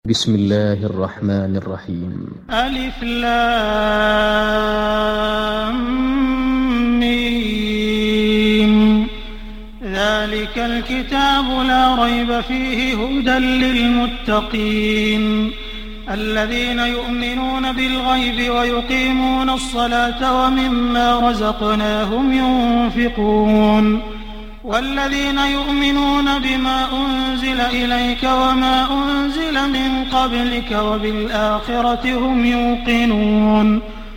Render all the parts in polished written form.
بسم الله الرحمن الرحيم. ألف لام ميم. ذلك الكتاب لا ريب فيه هدى للمتقين الذين يؤمنون بالغيب ويقيمون الصلاة ومما رزقناهم ينفقون والذين يؤمنون بما أنزل إليك وما أنزل من قبلك وبالآخرة هم يوقنون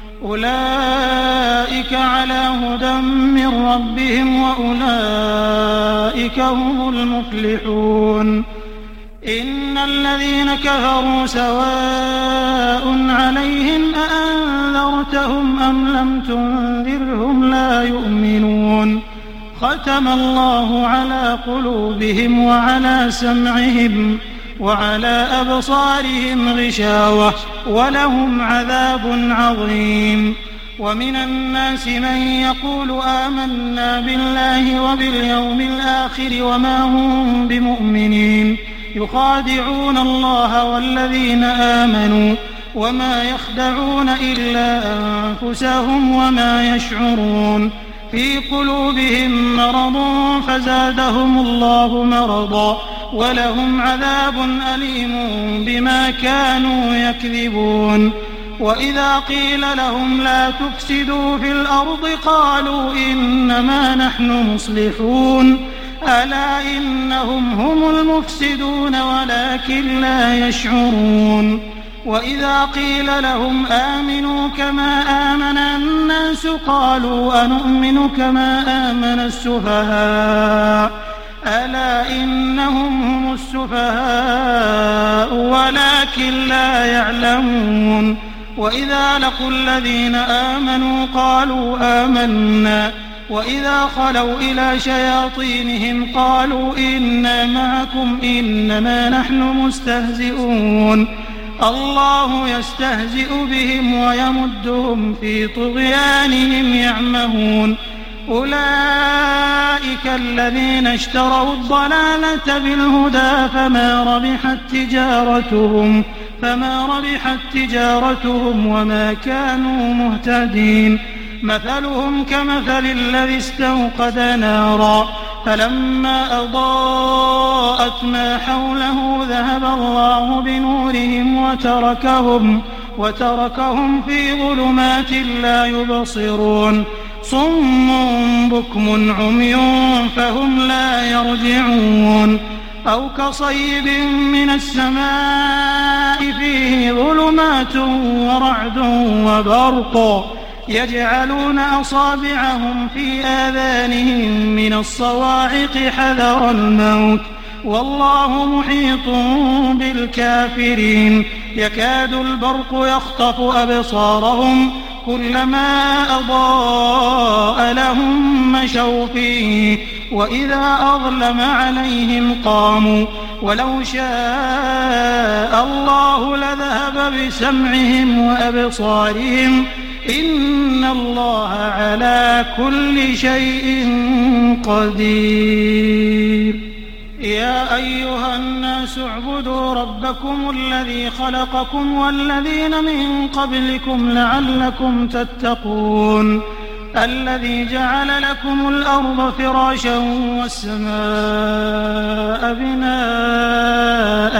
أولئك على هدى من ربهم وأولئك هم المفلحون. إن الذين كفروا سواء عليهم أأنذرتهم أم لم تنذرهم لا يؤمنون. ختم الله على قلوبهم وعلى سمعهم وعلى أبصارهم غشاوة ولهم عذاب عظيم. ومن الناس من يقول آمنا بالله وباليوم الآخر وما هم بمؤمنين يخادعون الله والذين آمنوا وما يخدعون إلا أنفسهم وما يشعرون. في قلوبهم مرض فزادهم الله مرضا ولهم عذاب أليم بما كانوا يكذبون. وإذا قيل لهم لا تفسدوا في الأرض قالوا إنما نحن مصلحون ألا إنهم هم المفسدون ولكن لا يشعرون. وإذا قيل لهم آمنوا كما آمن الناس قالوا أنؤمن كما آمن السفهاء ألا إنهم هم السفهاء ولكن لا يعلمون. وإذا لقوا الذين آمنوا قالوا آمنا وإذا خلوا إلى شياطينهم قالوا إنا معكم إنما نحن مستهزئون. الله يستهزئ بهم ويمدهم في طغيانهم يعمهون. أولئك الذين اشتروا الضلالة بالهدى فما ربحت تجارتهم وما كانوا مهتدين. مثلهم كمثل الذي استوقد نارا فلما أضاءت ما حوله ذهب الله بنورهم وتركهم في ظلمات لا يبصرون. صم بكم عمي فهم لا يرجعون. أو كصيب من السماء فيه ظلمات ورعد وبرق يجعلون أصابعهم في آذانهم من الصواعق حذر الموت والله محيط بالكافرين. يكاد البرق يخطف أبصارهم كلما أضاء لهم مشوا فيه وإذا أظلم عليهم قاموا ولو شاء الله لذهب بسمعهم وأبصارهم إن الله على كل شيء قدير. يا أيها الناس اعبدوا ربكم الذي خلقكم والذين من قبلكم لعلكم تتقون الذي جعل لكم الأرض فراشا والسماء بناء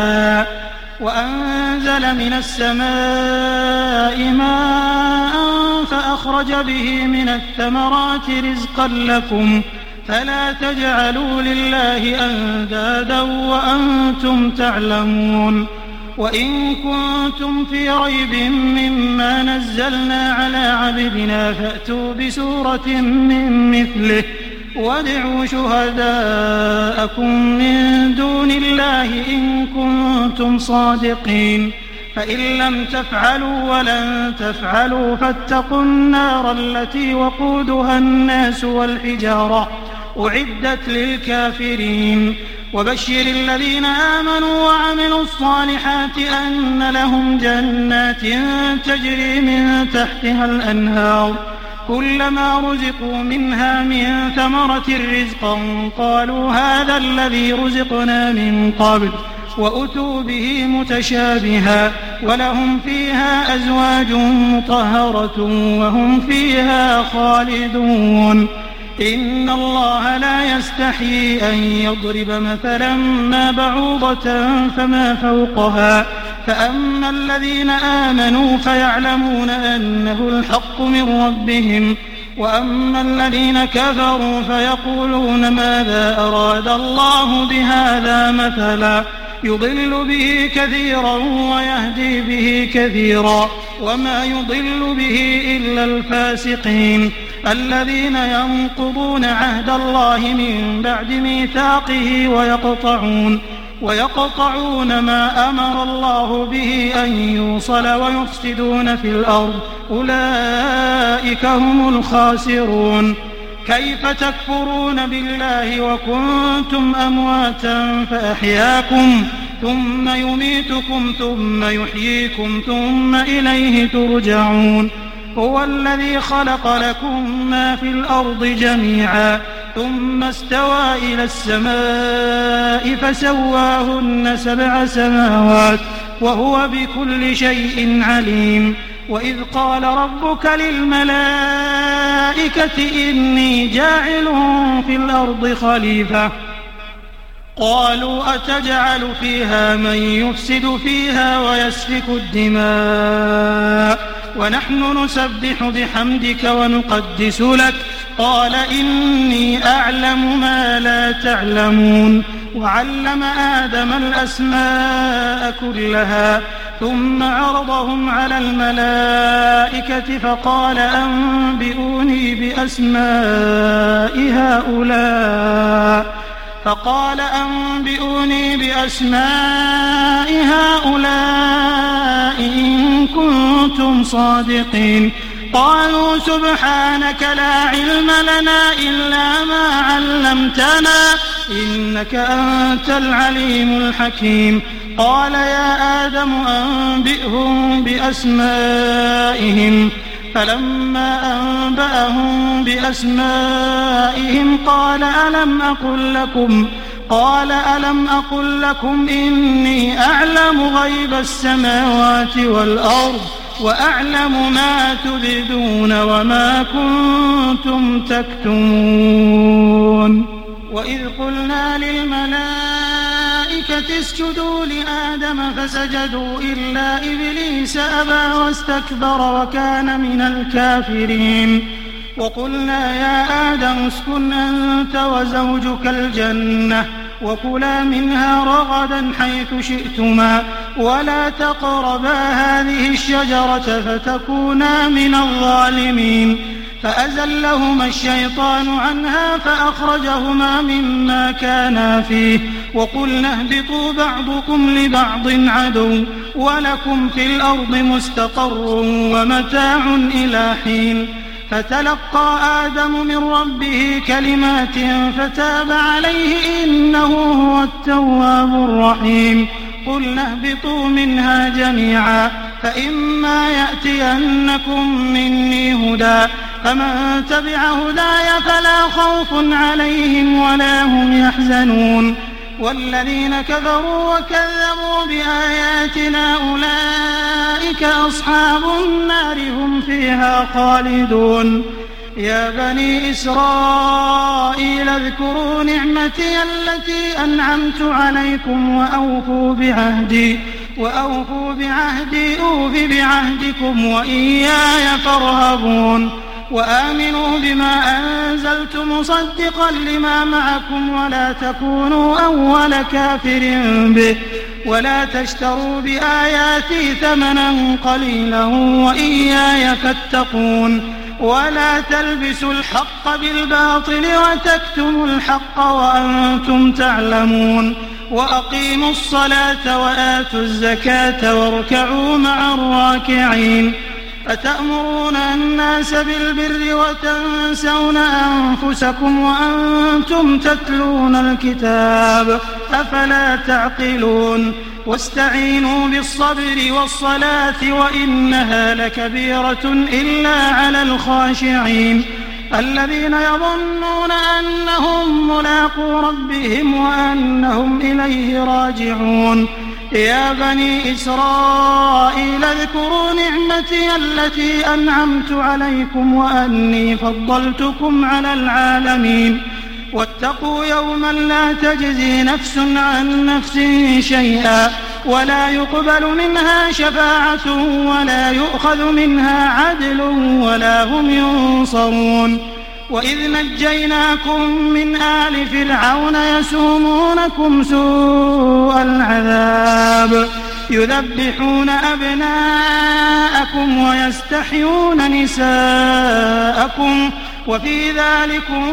وأنزل من السماء ماء فأخرج به من الثمرات رزقا لكم فلا تجعلوا لله أندادا وأنتم تعلمون. وإن كنتم في ريب مما نزلنا على عبدنا فأتوا بسورة من مثله وادعوا شهداءكم من دون الله إن كنتم صادقين. فإن لم تفعلوا ولن تفعلوا فاتقوا النار التي وقودها الناس والحجارة أعدت للكافرين. وبشر الذين آمنوا وعملوا الصالحات أن لهم جنات تجري من تحتها الأنهار كلما رزقوا منها من ثمرة رزقا قالوا هذا الذي رزقنا من قبل وأتوا به متشابها ولهم فيها أزواج مطهرة وهم فيها خالدون. إن الله لا يستحيي أن يضرب مثلا ما بعوضة فما فوقها فأما الذين آمنوا فيعلمون أنه الحق من ربهم وأما الذين كفروا فيقولون ماذا أراد الله بهذا مثلا يضل به كثيرا ويهدي به كثيرا وما يضل به إلا الفاسقين الذين ينقضون عهد الله من بعد ميثاقه ويقطعون ما أمر الله به أن يوصل ويفسدون في الأرض أولئك هم الخاسرون. كيف تكفرون بالله وكنتم أمواتا فأحياكم ثم يميتكم ثم يحييكم ثم إليه ترجعون. هو الذي خلق لكم ما في الأرض جميعا ثم استوى إلى السماء فسواهن 7 سماوات وهو بكل شيء عليم. وإذ قال ربك للملائكة إني جاعل في الأرض خليفة قالوا أتجعل فيها من يفسد فيها ويسفك الدماء ونحن نسبح بحمدك ونقدس لك قال إني أعلم ما لا تعلمون. وعلم آدم الأسماء كلها ثم عرضهم على الملائكة فقال أنبئوني بأسماء هؤلاء إن كنتم صادقين. قالوا سبحانك لا علم لنا إلا ما علمتنا إنك أنت العليم الحكيم. قال يا آدم أنبئهم بأسمائهم فلما أنبأهم بأسمائهم قال ألم أقل لكم إني أعلم غيب السماوات والأرض وأعلم ما تبدون وما كنتم تكتمون. وإذ قلنا للملائكة اسجدوا لآدم فسجدوا إلا إبليس أبى واستكبر وكان من الكافرين. وقلنا يا آدم اسكن أنت وزوجك الجنة وكلا منها رغدا حيث شئتما ولا تقربا هذه الشجرة فتكونا من الظالمين. فأزلهما الشيطان عنها فأخرجهما مما كانا فيه وقلنا اهبطوا بعضكم لبعض عدو ولكم في الأرض مستقر ومتاع إلى حين. فتلقى آدم من ربه كلمات فتاب عليه إنه هو التواب الرحيم. قلنا اهبطوا منها جميعا فإما يأتينكم مني هدى فمن تبع هداي فلا خوف عليهم ولا هم يحزنون. والذين كفروا وكذبوا بآياتنا أولئك أصحاب النار هم فيها خالدون. يا بني إسرائيل اذكروا نعمتي التي أنعمت عليكم وأوفوا بعهدي أوف بعهدكم وإياي فارهبون. وآمنوا بما أنزلت مصدقا لما معكم ولا تكونوا أول كافر به ولا تشتروا بآياتي ثمنا قليلا وإياي فاتقون. ولا تلبسوا الحق بالباطل وتكتموا الحق وأنتم تعلمون. وأقيموا الصلاة وآتوا الزكاة واركعوا مع الراكعين. أتأمرون الناس بالبر وتنسون أنفسكم وأنتم تتلون الكتاب أفلا تعقلون. واستعينوا بالصبر والصلاة وإنها لكبيرة إلا على الخاشعين. الذين يظنون أنهم ملاقو ربهم وأنهم إليه راجعون يا بني إسرائيل اذكروا نعمتي التي أنعمت عليكم وأني فضلتكم على العالمين واتقوا يوما لا تجزي نفس عن نفس شيئا ولا يقبل منها شفاعة ولا يؤخذ منها عدل ولا هم ينصرون وإذ نجيناكم من آل فرعون يسومونكم سوء العذاب يذبحون أبناءكم ويستحيون نساءكم وفي ذلكم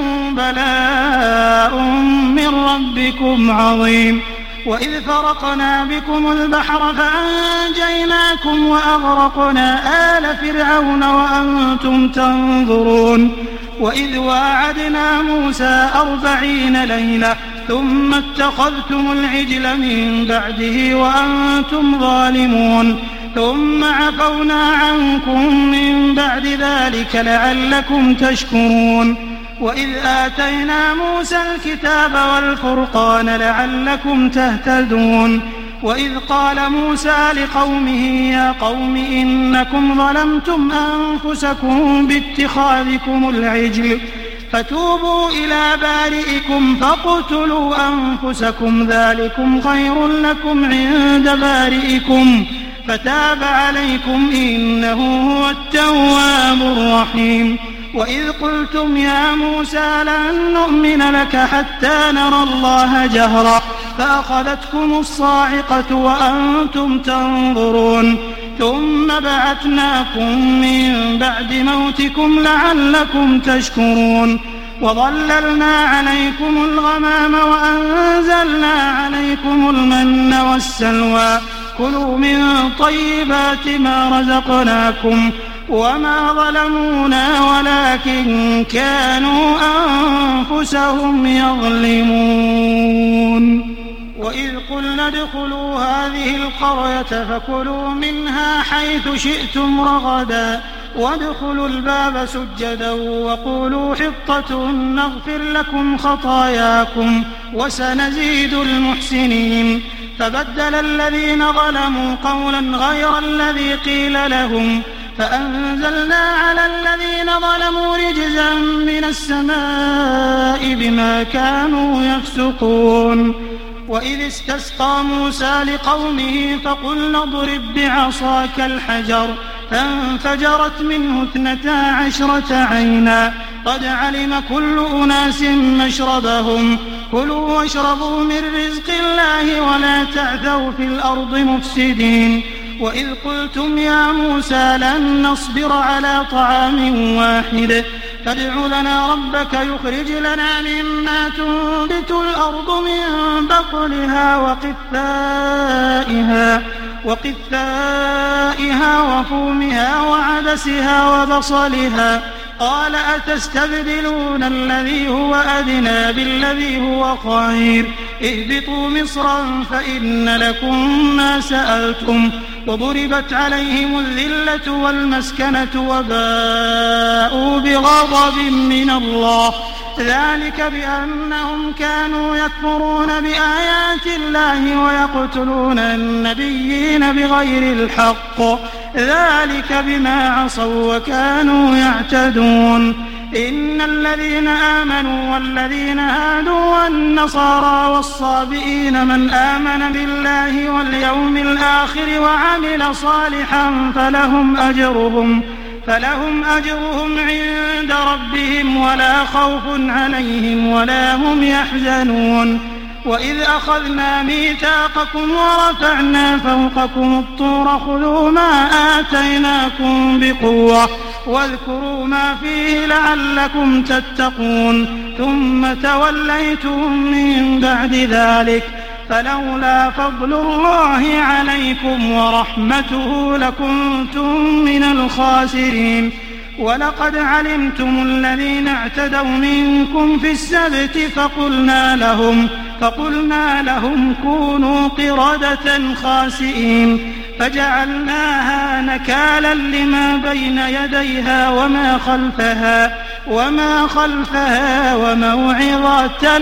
بلاء من ربكم عظيم وإذ فرقنا بكم البحر فأنجيناكم وأغرقنا آل فرعون وأنتم تنظرون وإذ واعدنا موسى 40 ليلة ثم اتخذتم العجل من بعده وأنتم ظالمون ثم عفونا عنكم من بعد ذلك لعلكم تشكرون وإذ آتينا موسى الكتاب والفرقان لعلكم تهتدون وإذ قال موسى لقومه يا قوم إنكم ظلمتم أنفسكم باتخاذكم العجل فتوبوا إلى بارئكم فاقتلوا أنفسكم ذلكم خير لكم عند بارئكم فتاب عليكم إنه هو التواب الرحيم وإذ قلتم يا موسى لن نؤمن لك حتى نرى الله جهرا فأخذتكم الصاعقة وأنتم تنظرون ثم بعثناكم من بعد موتكم لعلكم تشكرون وظللنا عليكم الغمام وأنزلنا عليكم المن والسلوى كلوا من طيبات ما رزقناكم وما ظلمونا ولكن كانوا أنفسهم يظلمون وإذ قلنا ادخلوا هذه القرية فكلوا منها حيث شئتم رغدا وادخلوا الباب سجدا وقولوا حطة نغفر لكم خطاياكم وسنزيد المحسنين فبدل الذين ظلموا قولا غير الذي قيل لهم فأنزلنا على الذين ظلموا رجزا من السماء بما كانوا يفسقون وإذ استسقى موسى لقومه فقلنا اضرب بعصاك الحجر فانفجرت منه 12 عينا قد علم كل أناس مشربهم كلوا واشربوا من رزق الله ولا تعثوا في الأرض مفسدين وإذ قلتم يا موسى لن نصبر على طعام واحد فادع لنا ربك يخرج لنا مما تنبت الأرض من بقلها وقثائها وفومها وعدسها وبصلها قال أتستبدلون الذي هو أدنى بالذي هو خير اهبطوا مصرا فإن لكم ما سألتم وضربت عليهم الذلة والمسكنة وباءوا بغضب من الله ذلك بأنهم كانوا يكفرون بآيات الله ويقتلون النبيين بغير الحق ذلك بما عصوا وكانوا يعتدون إن الذين آمنوا والذين هادوا والنصارى والصابئين من آمن بالله واليوم الآخر وعمل صالحا فلهم أجرهم عند ربهم ولا خوف عليهم ولا هم يحزنون وإذ أخذنا ميثاقكم ورفعنا فوقكم الطور خذوا ما آتيناكم بقوة واذكروا ما فيه لعلكم تتقون ثم توليتم من بعد ذلك فلولا فضل الله عليكم ورحمته لكنتم من الخاسرين ولقد علمتم الذين اعتدوا منكم في السبت فقلنا لهم كونوا قردة خاسئين فجعلناها نكالا لما بين يديها وما خلفها وما خلفها وموعظة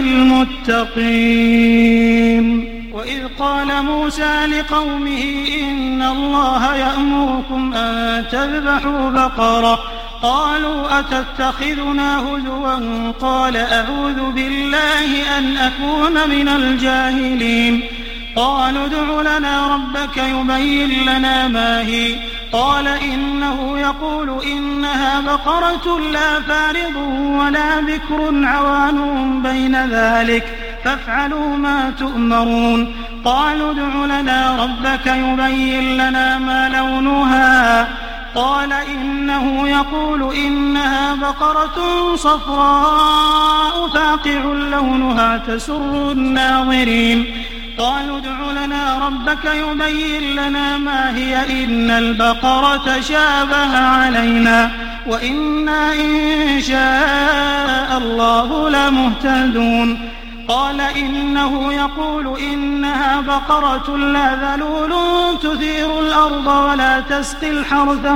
للمتقين. وإذ قال موسى لقومه إن الله يأمركم أن تذبحوا بقرة قالوا أتتخذنا هزوا قال أعوذ بالله أن أكون من الجاهلين. قالوا ادع لنا ربك يبين لنا ما هي قال إنه يقول إنها بقرة لا فارض ولا بكر عوان بين ذلك فافعلوا ما تؤمرون. قالوا ادع لنا ربك يبين لنا ما لونها قال إنه يقول إنها بقرة صفراء فاقع لونها تسر الناظرين. قالوا ادع لنا ربك يبين لنا ما هي إن البقرة شابه علينا وإنا إن شاء الله لمهتدون. قال إنه يقول إنها بقرة لا ذلول تثير الأرض ولا تسقي الحرث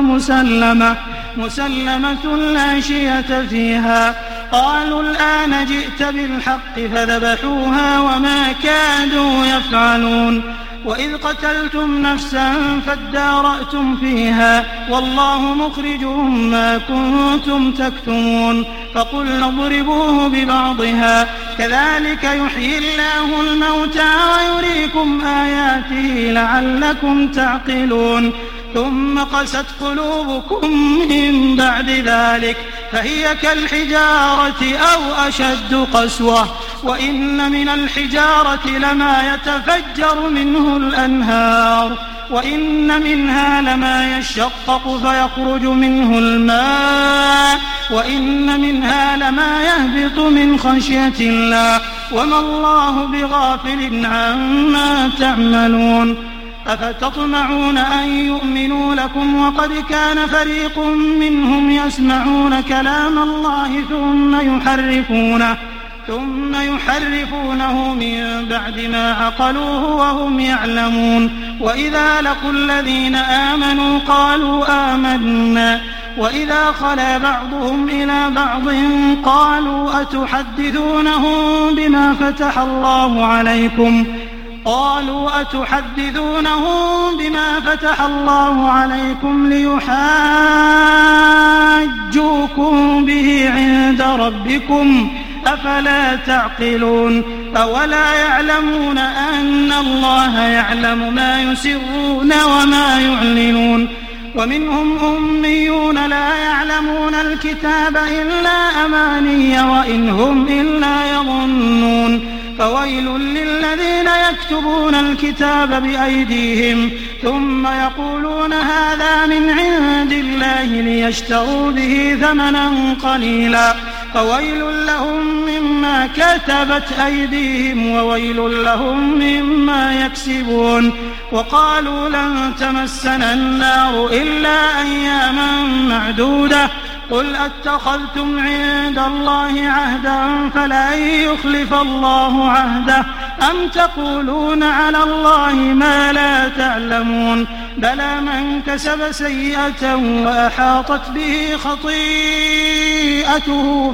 مسلمة لا شية فيها. قالوا الآن جئت بالحق فذبحوها وما كادوا يفعلون. وإذ قتلتم نفسا فادارأتم فيها والله مخرج ما كنتم تكتمون. فقلنا اضربوه ببعضها كذلك يحيي الله الموتى ويريكم آياته لعلكم تعقلون. ثم قست قلوبكم من بعد ذلك فهي كالحجارة أو أشد قسوة وإن من الحجارة لما يتفجر منه الأنهار وإن منها لما يشقق فيخرج منه الماء وإن منها لما يهبط من خشية الله وما الله بغافل عما تعملون. أفتطمعون أن يؤمنوا لكم وقد كان فريق منهم يسمعون كلام الله ثم يحرفونه من بعد ما عقلوه وهم يعلمون. وإذا لقوا الذين آمنوا قالوا آمنا وإذا خلا بعضهم إلى بعض قالوا أتحدثونهم بما فتح الله عليكم ليحاجوكم به عند ربكم أفلا تعقلون. أولا يعلمون أن الله يعلم ما يسرون وما يعلنون. ومنهم أميون لا يعلمون الكتاب إلا أماني وإن هم إلا يظنون. فويل للذين يكتبون الكتاب بأيديهم ثم يقولون هذا من عند الله ليشتروا به ثمنا قليلا فويل لهم مما كتبت أيديهم وويل لهم مما يكسبون. وقالوا لن تمسنا النار إلا أياما معدودة قل أتخذتم عند الله عهدا فلن يخلف الله عهده أم تقولون على الله ما لا تعلمون. بلى من كسب سيئة وأحاطت به خطيئته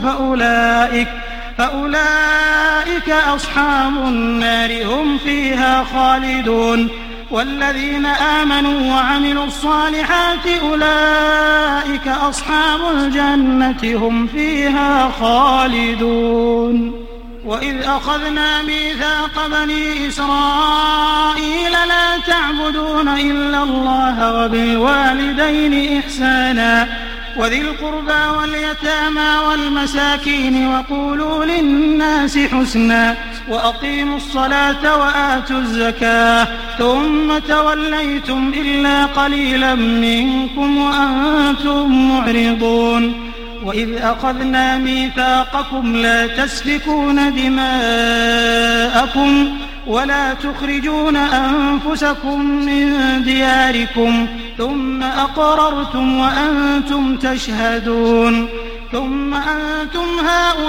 فأولئك أصحاب النار هم فيها خالدون. والذين آمنوا وعملوا الصالحات أولئك أصحاب الجنة هم فيها خالدون. وإذ أخذنا ميثاق بني إسرائيل لا تعبدون إلا الله وبالوالدين إحسانا وذي القربى واليتامى والمساكين وقولوا للناس حسنا وأقيموا الصلاة وآتوا الزكاة ثم توليتم إلا قليلا منكم وأنتم معرضون. وإذ أخذنا ميثاقكم لا تسفكون دماءكم ولا تخرجون أنفسكم من دياركم ثم أقررتم وأنتم تشهدون. ثم أنتم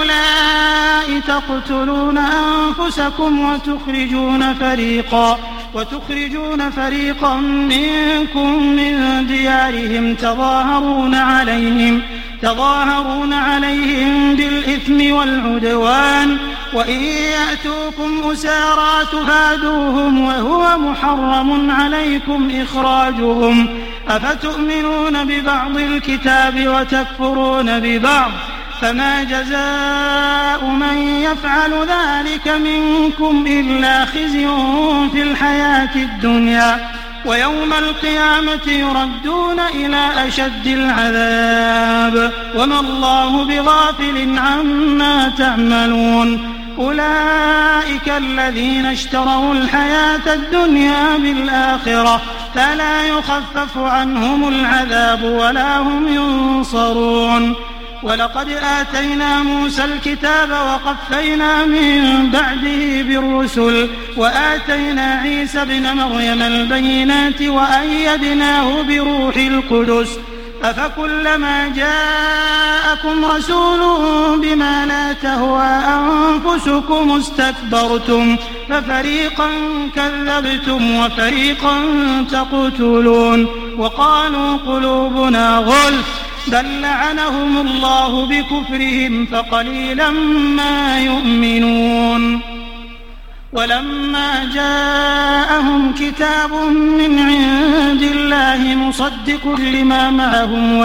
هؤلاء تقتلون أنفسكم وتخرجون فريقا منكم من ديارهم تظاهرون عليهم بالإثم والعدوان وإن يأتوكم أسارى تفادوهم وهو محرم عليكم إخراجهم أفتؤمنون ببعض الكتاب وتكفرون ببعض فما جزاء من يفعل ذلك منكم إلا خزي في الحياة الدنيا ويوم القيامة يردون إلى أشد العذاب وما الله بغافل عما تعملون أولئك الذين اشتروا الحياة الدنيا بالآخرة فلا يخفف عنهم العذاب ولا هم ينصرون ولقد آتينا موسى الكتاب وقفينا من بعده بالرسل وآتينا عيسى ابن مريم البينات وأيدناه بروح القدس أفكلما جاءكم رسول بما لا تهوى أنفسكم استكبرتم ففريقا كذبتم وفريقا تقتلون وقالوا قلوبنا غلف بل لعنهم الله بكفرهم فقليلا ما يؤمنون ولما جاءهم كتاب من عند الله مصدق لما معهم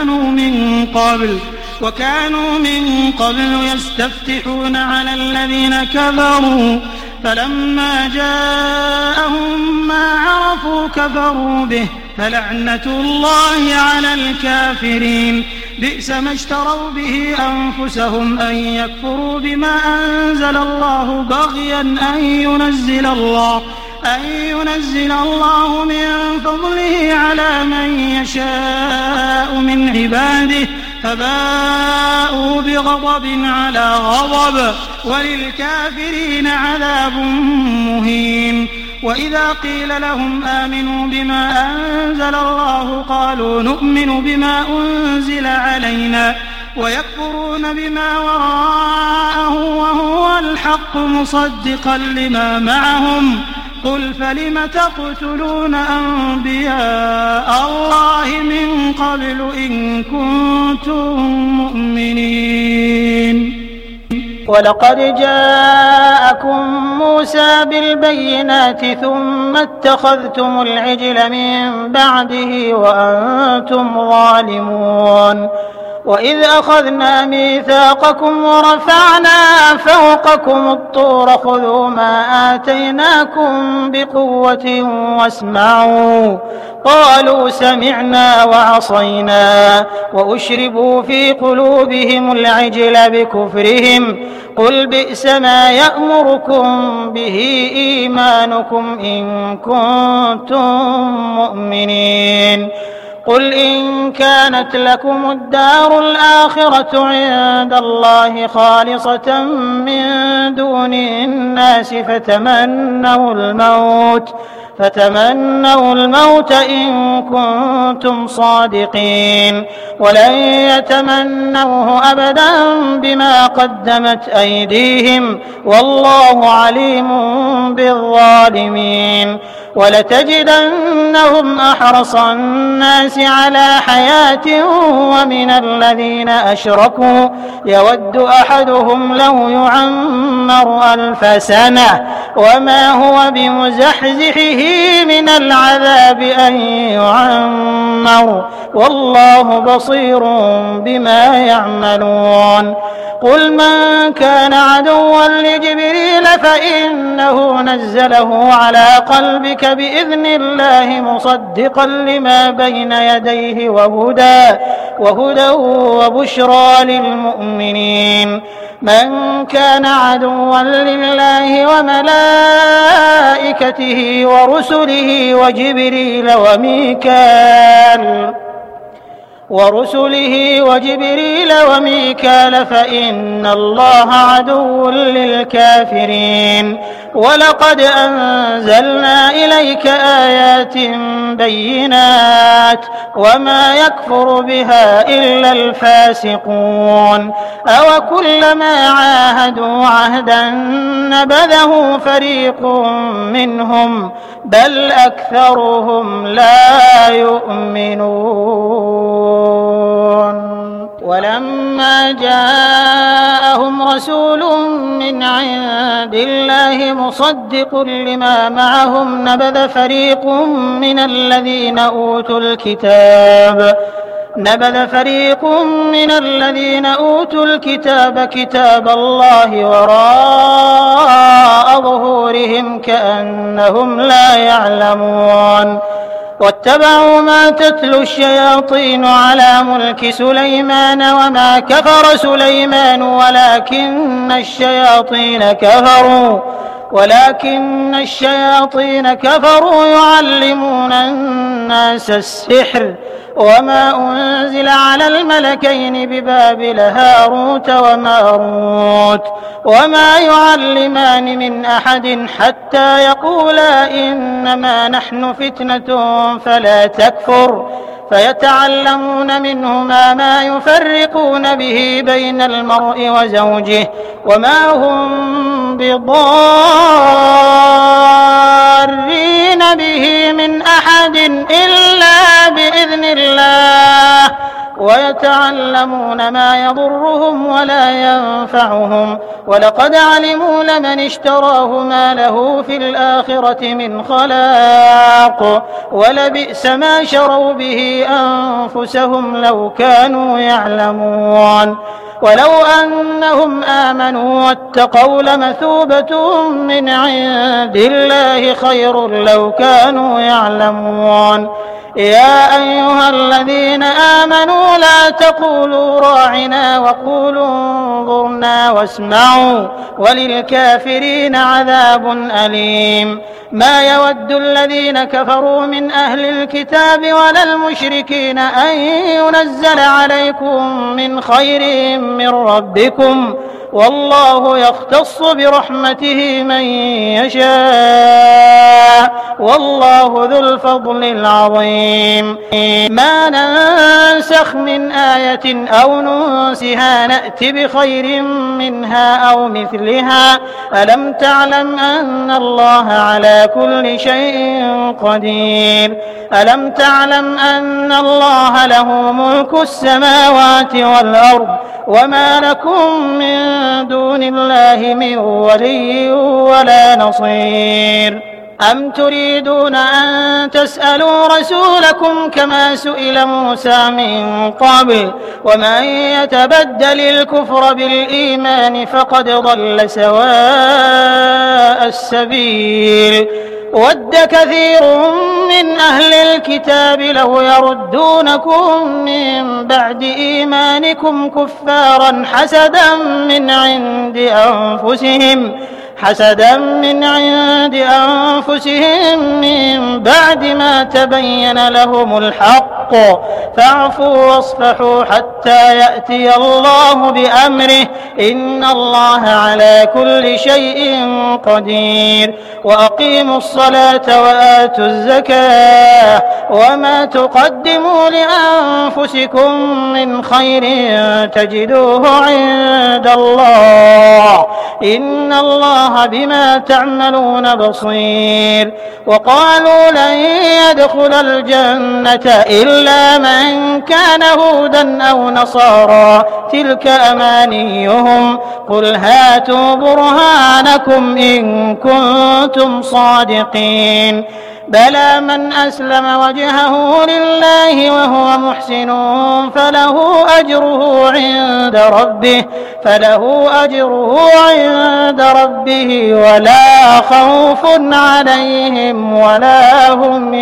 وكانوا من قبل يستفتحون على الذين كفروا فلما جاءهم ما عرفوا كفروا به فلعنة الله على الكافرين بئس ما اشتروا به أنفسهم أن يكفروا بما أنزل الله بغيا أن ينزل الله من فضله على من يشاء من عباده فباءوا بغضب على غضب وللكافرين عذاب مهين وإذا قيل لهم آمنوا بما أنزل الله قالوا نؤمن بما أنزل علينا ويكفرون بما وراءه وهو الحق مصدقا لما معهم قل فلم تقتلون أنبياء الله من قبل إن كنتم مؤمنين ولقد جاءكم موسى بالبينات ثم اتخذتم العجل من بعده وأنتم ظالمون وإذ أخذنا ميثاقكم ورفعنا فوقكم الطور خذوا ما آتيناكم بقوة واسمعوا قالوا سمعنا وعصينا وأشربوا في قلوبهم العجل بكفرهم قل بئس ما يأمركم به إيمانكم إن كنتم مؤمنين قل إن كانت لكم الدار الآخرة عند الله خالصة من دون الناس فتمنوا الموت إن كنتم صادقين ولن يتمنوه أبدا بما قدمت أيديهم والله عليم بالظالمين ولتجدنهم أحرص الناس على حياة ومن الذين أشركوا يود أحدهم لو يعمر 1000 سنة وما هو بمزحزحه من العذاب أن يعمر والله بصير بما يعملون قل من كان عدوا لجبريل فإنه نزله على قلبك بإذن الله مصدقا لما بين يديه وهدى وبشرى للمؤمنين من كان عدوا لله وملائكته ورسله وجبريل ورسله وجبريل وميكال فإن الله عدو للكافرين ولقد أنزلنا إليك آيات بينات وما يكفر بها إلا الفاسقون أوكلما عاهدوا عهدا نبذه فريق منهم بل أكثرهم لا يؤمنون ولما جاءهم رسول من عند الله مصدق لما معهم نبذ فريق من الذين أوتوا الكتاب كتاب الله وراء ظهورهم كأنهم لا يعلمون واتبعوا ما تتلو الشياطين على ملك سليمان وما كفر سليمان ولكن الشياطين كفروا يعلمون الناس السحر وما أنزل على الملكين ببابل هاروت وماروت وما يعلمان من أحد حتى يقولا إنما نحن فتنة فلا تكفر فيتعلمون منهما ما يفرقون به بين المرء وزوجه وما هم بضارين به من أحد إلا بإذن الله ويتعلمون ما يضرهم ولا ينفعهم ولقد علموا لمن اشتراه ما له في الآخرة من خلاق ولبئس ما شروا به أنفسهم لو كانوا يعلمون ولو أنهم آمنوا واتقوا لمثوبة من عند الله خير لو كانوا يعلمون يا أيها الذين آمنوا لا تقولوا راعنا وقولوا انظرنا واسمعوا وللكافرين عذاب أليم ما يود الذين كفروا من أهل الكتاب ولا المشركين أن ينزل عليكم من خير من ربكم والله يختص برحمته من يشاء والله ذو الفضل العظيم ما ننسخ من آية أو ننسها نأت بخير منها أو مثلها ألم تعلم أن الله على كل شيء قدير ألم تعلم أن الله له ملك السماوات والأرض وما لكم من دون الله من ولي ولا نصير أم تريدون أن تسألوا رسولكم كما سئل موسى من قبل ومن يتبدل الكفر بالإيمان فقد ضل سواء السبيل ود كثير من أهل الكتاب لو يردونكم من بعد إيمانكم كفارا حسدا من عند أنفسهم من بعد ما تبين لهم الحق فاعفوا واصفحوا حتى يأتي الله بأمره إن الله على كل شيء قدير وأقيموا الصلاة وآتوا الزكاة وما تقدموا لأنفسكم من خير تجدوه عند الله إن الله بما تعملون بصير وقالوا لن يدخل الجنة إلا من كان هودا أو نصارى تلك أمانيهم قل هاتوا برهانكم إن كنتم صادقين بلى من أسلم وجهه لله وهو محسن فله أجره عند ربه ولا خوف عليهم ولا هم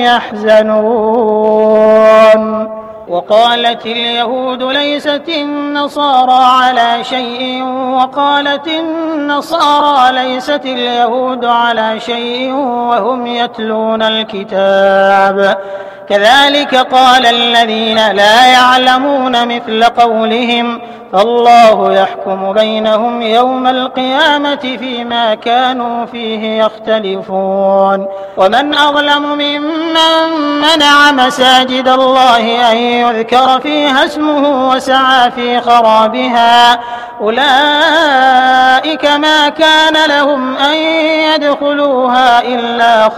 يحزنون وقالت اليهود ليست النصارى على شيء وقالت النصارى ليست اليهود على شيء وهم يتلون الكتاب كذلك قال الذين لا يعلمون مثل قولهم فالله يحكم بينهم يوم القيامة فيما كانوا فيه يختلفون ومن أظلم ممن منع مساجد الله أن يذكر فيها اسمه وسعى في خرابها أولئك ما كان لهم أن يدخلوها إلا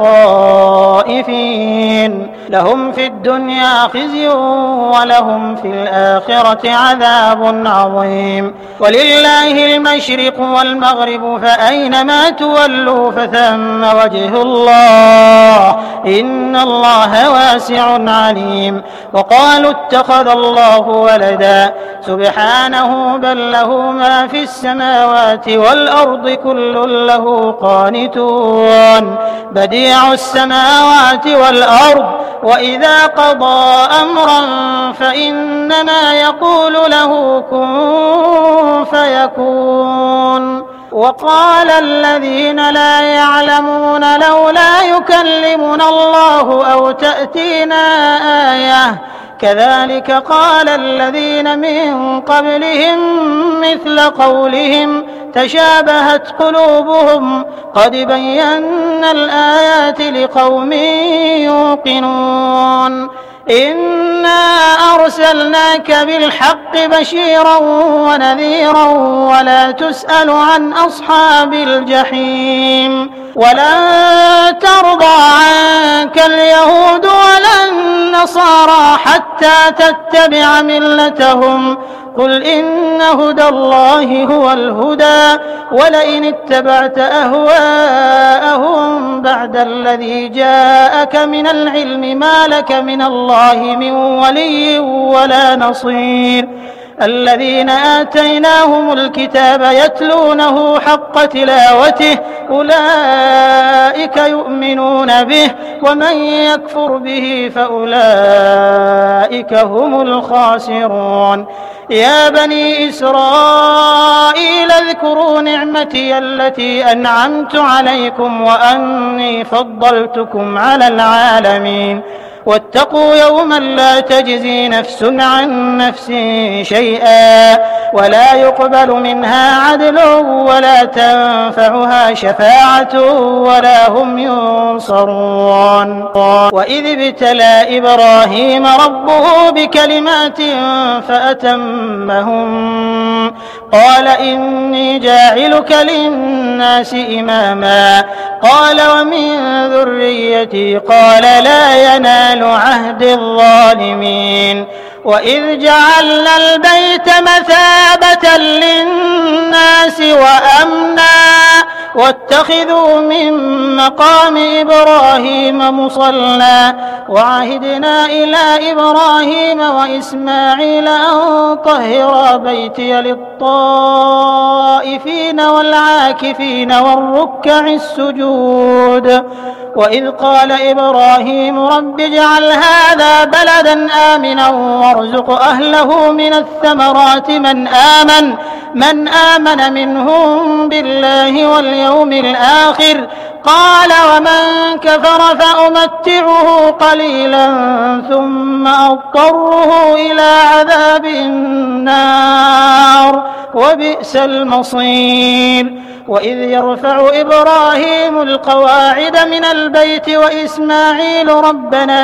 خائفين لهم في الدنيا خزي ولهم في الآخرة عذاب عظيم ولله المشرق والمغرب فأينما تولوا فثم وجه الله إن الله واسع عليم وقالوا اتخذ الله ولدا سبحانه بل له ما في السماوات والأرض كل له قانتون بديع السماوات والأرض وإذا قضى أمرا فإنما يقول له كن فيكون وقال الذين لا يعلمون لولا يكلمنا الله أو تأتينا آية كذلك قال الذين من قبلهم مثل قولهم تشابهت قلوبهم قد بينا الآيات لقوم يوقنون إنا أرسلناك بالحق بشيرا ونذيرا ولا تسأل عن أصحاب الجحيم ولن ترضى عنك اليهود ولا النصارى حتى تتبع ملتهم قل إن هدى الله هو الهدى ولئن اتبعت أهواءهم بعد الذي جاءك من العلم ما لك من الله من ولي ولا نصير الذين آتيناهم الكتاب يتلونه حق تلاوته أولئك يؤمنون به ومن يكفر به فأولئك هم الخاسرون يا بني إسرائيل اذكروا نعمتي التي أنعمت عليكم وأني فضلتكم على العالمين واتقوا يوما لا تجزي نفس عن نفس شيئا ولا يقبل منها عدل ولا تنفعها شفاعة ولا هم ينصرون وإذ ابتلى إبراهيم ربه بكلمات فأتمهم قال إني جاعلك للناس إماما قال ومن ذريتي قال لا ينال عهد الظالمين وإذ جعلنا البيت مثابة للناس وأمنا واتخذوا من مقام إبراهيم مصلى وعهدنا إلى إبراهيم وإسماعيل أن طهرا بيتي للطائفين والعاكفين والركع السجود وإذ قال إبراهيم رب اجعل هذا بلدا آمنا وارزق أهله من الثمرات من آمن منهم بالله واليوم الآخر قال ومن كفر فأمتعه قليلا ثم أضطره إلى عذاب النار وبئس المصير وإذ يرفع إبراهيم القواعد من البيت وإسماعيل ربنا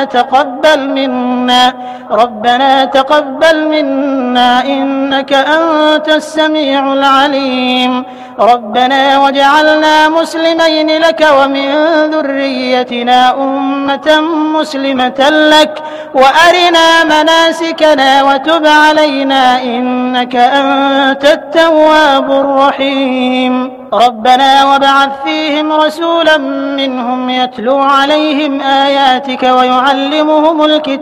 تقبل منا إنك أنت السميع العليم ربنا واجعلنا مسلمين لك ومن ذريتنا أمة مسلمة لك وأرنا مناسكنا وتب علينا إنك أنت التواب الرحيم ربنا وابعث فيهم رسولا منهم يتلو عليهم آياتك ويعلمهم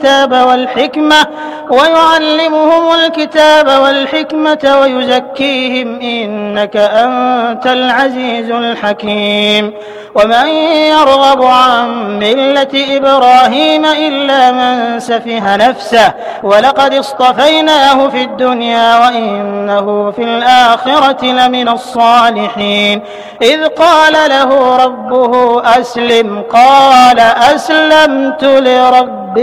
الكتاب والحكمة ويزكيهم إنك أنت العزيز الحكيم ومن يرغب عن ملة إبراهيم إلا من سفه نفسه ولقد اصطفيناه في الدنيا وإنه في الآخرة لمن الصالحين إذ قال له ربه أسلم قال أسلمت لرب رب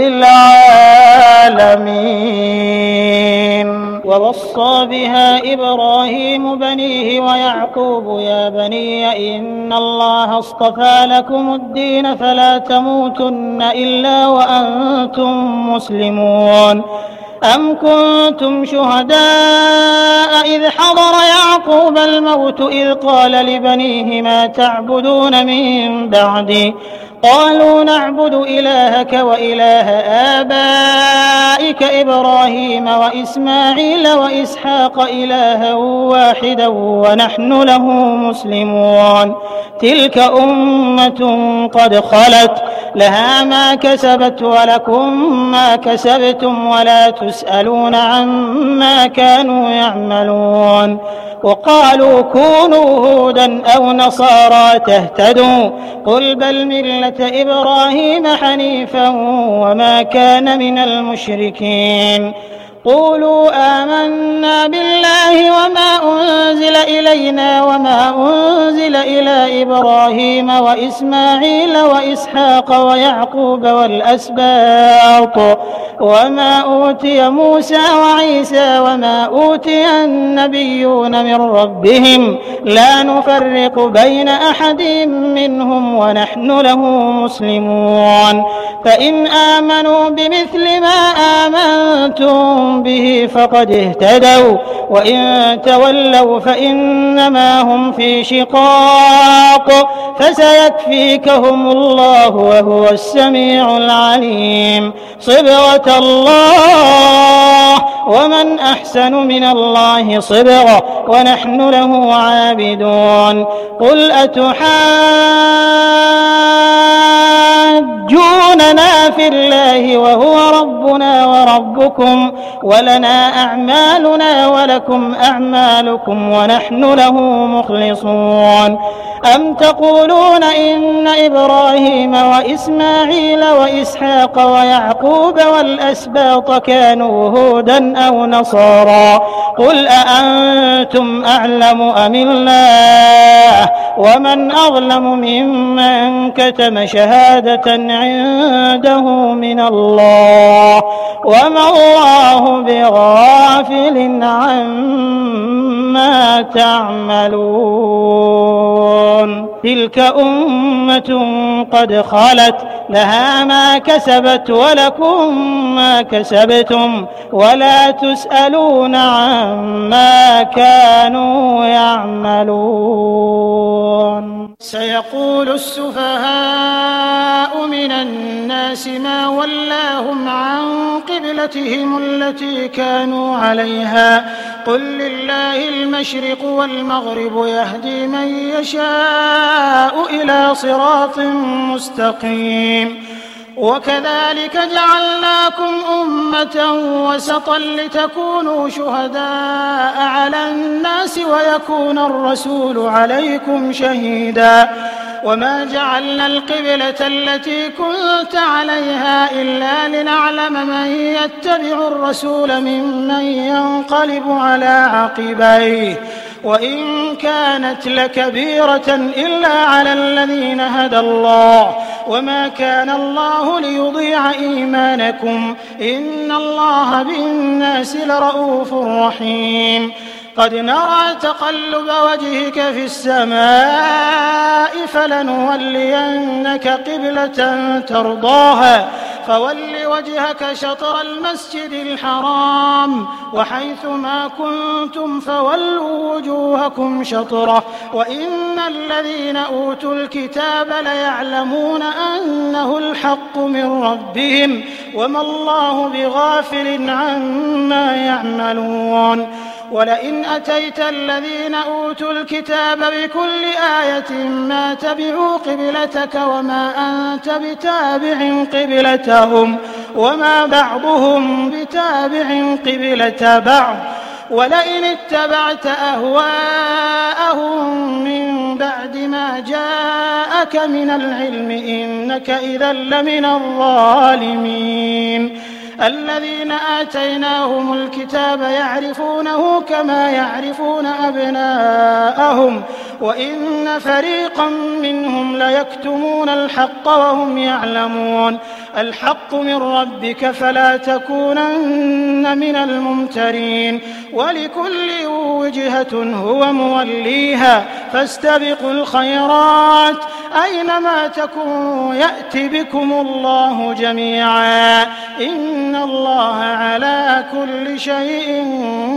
العالمين. ووصى بها إبراهيم بنيه ويعقوب يا بني إن الله اصطفى لكم الدين فلا تموتن إلا وأنتم مسلمون. أم كنتم شهداء إذ حضر يعقوب الموت إذ قال لبنيه ما تعبدون من بعدي قالوا نعبد إلهك وإله آبائك إبراهيم وإسماعيل وإسحاق إلها واحدا ونحن له مسلمون. تلك أمة قد خلت لها ما كسبت ولكم ما كسبتم ولا تسألون عما كانوا يعملون. وقالوا كونوا هودا أو نصارى تهتدوا قل بل ملة إبراهيم حنيفا وما كان من المشركين. قولوا آمنا بالله وما أنزل إلينا وما أنزل إلى إبراهيم وإسماعيل وإسحاق ويعقوب والأسباط وما أوتي موسى وعيسى وما أوتي النبيون من ربهم لا نفرق بين أحد منهم ونحن له مسلمون. فإن آمنوا بمثل ما آمنتم به فقد اهتدوا وإن تولوا فإنما هم في شقاق فسيكفيكهم الله وهو السميع العليم. صبغة الله ومن أحسن من الله صبغة ونحن له عابدون. قل أتحاجوننا في الله وهو ربنا وربكم ولنا أعمالنا ولكم أعمالكم ونحن له مخلصون. أم تقولون إن إبراهيم وإسماعيل وإسحاق ويعقوب والأسباط كانوا هودا أو نصارى قل أأنتم أعلم أم الله ومن أظلم ممن كتم شهادة عنده من الله وما الله بغافل عما تعملون. تلك أمة قد خلت لها ما كسبت ولكم ما كسبتم ولا تسألون عما كانوا يعملون. سيقول السفهاء من الناس ما ولاهم عن قبلتهم التي كانوا عليها قل لله المشرق والمغرب يهدي من يشاء إلى صراط مستقيم. وكذلك جعلناكم أمة وسطا لتكونوا شهداء على الناس ويكون الرسول عليكم شهيدا. وما جعلنا القبلة التي كنت عليها إلا لنعلم من يتبع الرسول ممن ينقلب على عقبيه وإن كانت لكبيرة إلا على الذين هدى الله وما كان الله ليضيع إيمانكم إن الله بالناس لرؤوف رحيم. قد نرى تقلب وجهك في السماء فلنولينك قبلة ترضاها فول وجهك شطر المسجد الحرام وحيث ما كنتم فولوا وجوهكم شطره وإن الذين أوتوا الكتاب ليعلمون أنه الحق من ربهم وما الله بغافل عما يعملون. ولئن أتيت الذين أوتوا الكتاب بكل آية ما تبعوا قبلتك وما أنت بتابع قبلتهم وما بعضهم بتابع قبلة بعض ولئن اتبعت أهواءهم من بعد ما جاءك من العلم إنك إذا لمن الظالمين. الذين آتيناهم الكتاب يعرفونه كما يعرفون أبناءهم وإن فريقا منهم ليكتمون الحق وهم يعلمون الحق من ربك فلا تكونن من الممترين ولكل وجهة هو موليها فاستبقوا الخيرات أينما تكونوا يأت بكم الله جميعا إن الله على كل شيء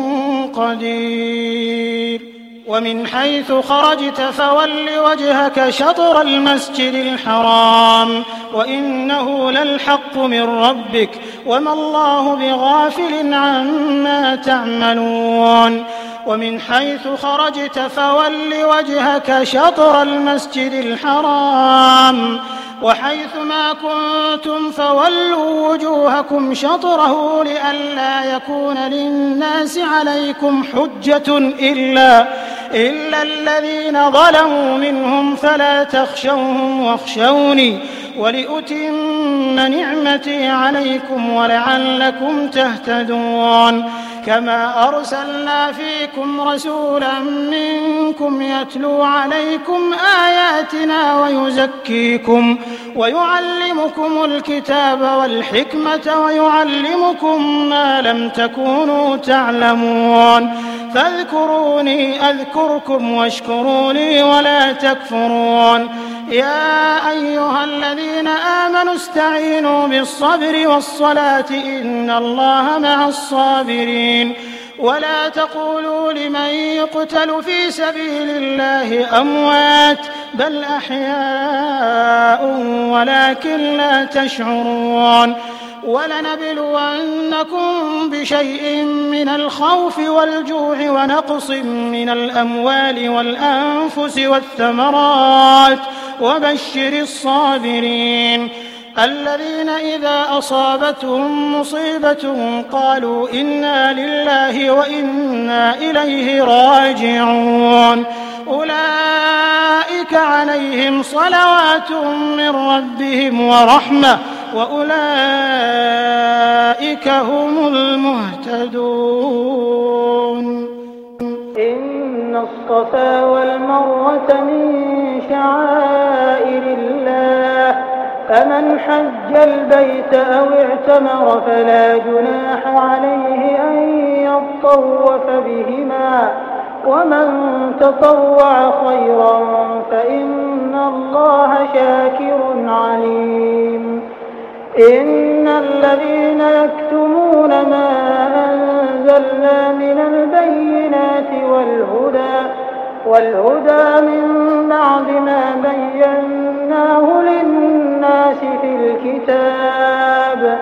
قدير ومن حيث خرجت فول وجهك شطر المسجد الحرام وإنه للحق من ربك وما الله بغافل عما تعملون ومن حيث خرجت فول وجهك شطر المسجد الحرام وحيث ما كنتم فولوا وجوهكم شطره لئلا يكون للناس عليكم حجة إلا الذين ظلموا منهم فلا تخشوهم واخشوني ولأتم نعمتي عليكم ولعلكم تهتدون كما أرسلنا فيكم رسولا منكم يتلو عليكم آياتنا ويزكيكم ويعلمكم الكتاب والحكمة ويعلمكم ما لم تكونوا تعلمون فاذكروني أذكركم واشكروا لي ولا تكفرون يا أيها الذين آمنوا استعينوا بالصبر والصلاة إن الله مع الصابرين ولا تقولوا لمن يقتل في سبيل الله أموات بل أحياء ولكن لا تشعرون ولنبلونكم بشيء من الخوف والجوع ونقص من الأموال والأنفس والثمرات وبشر الصابرين الذين إذا أصابتهم مصيبة قالوا إنا لله وإنا إليه راجعون أولئك عليهم صلوات من ربهم ورحمة وأولئك هم المهتدون إن الصفا والمروة من شعائر الله فمن حج البيت أو اعتمر فلا جناح عليه أن يطوف بهما ومن تطوع خيرا فإن الله شاكر عليم إن الذين يكتمون ما أنزلنا من البينات والهدى من بعد ما بيناه للناس في الكتاب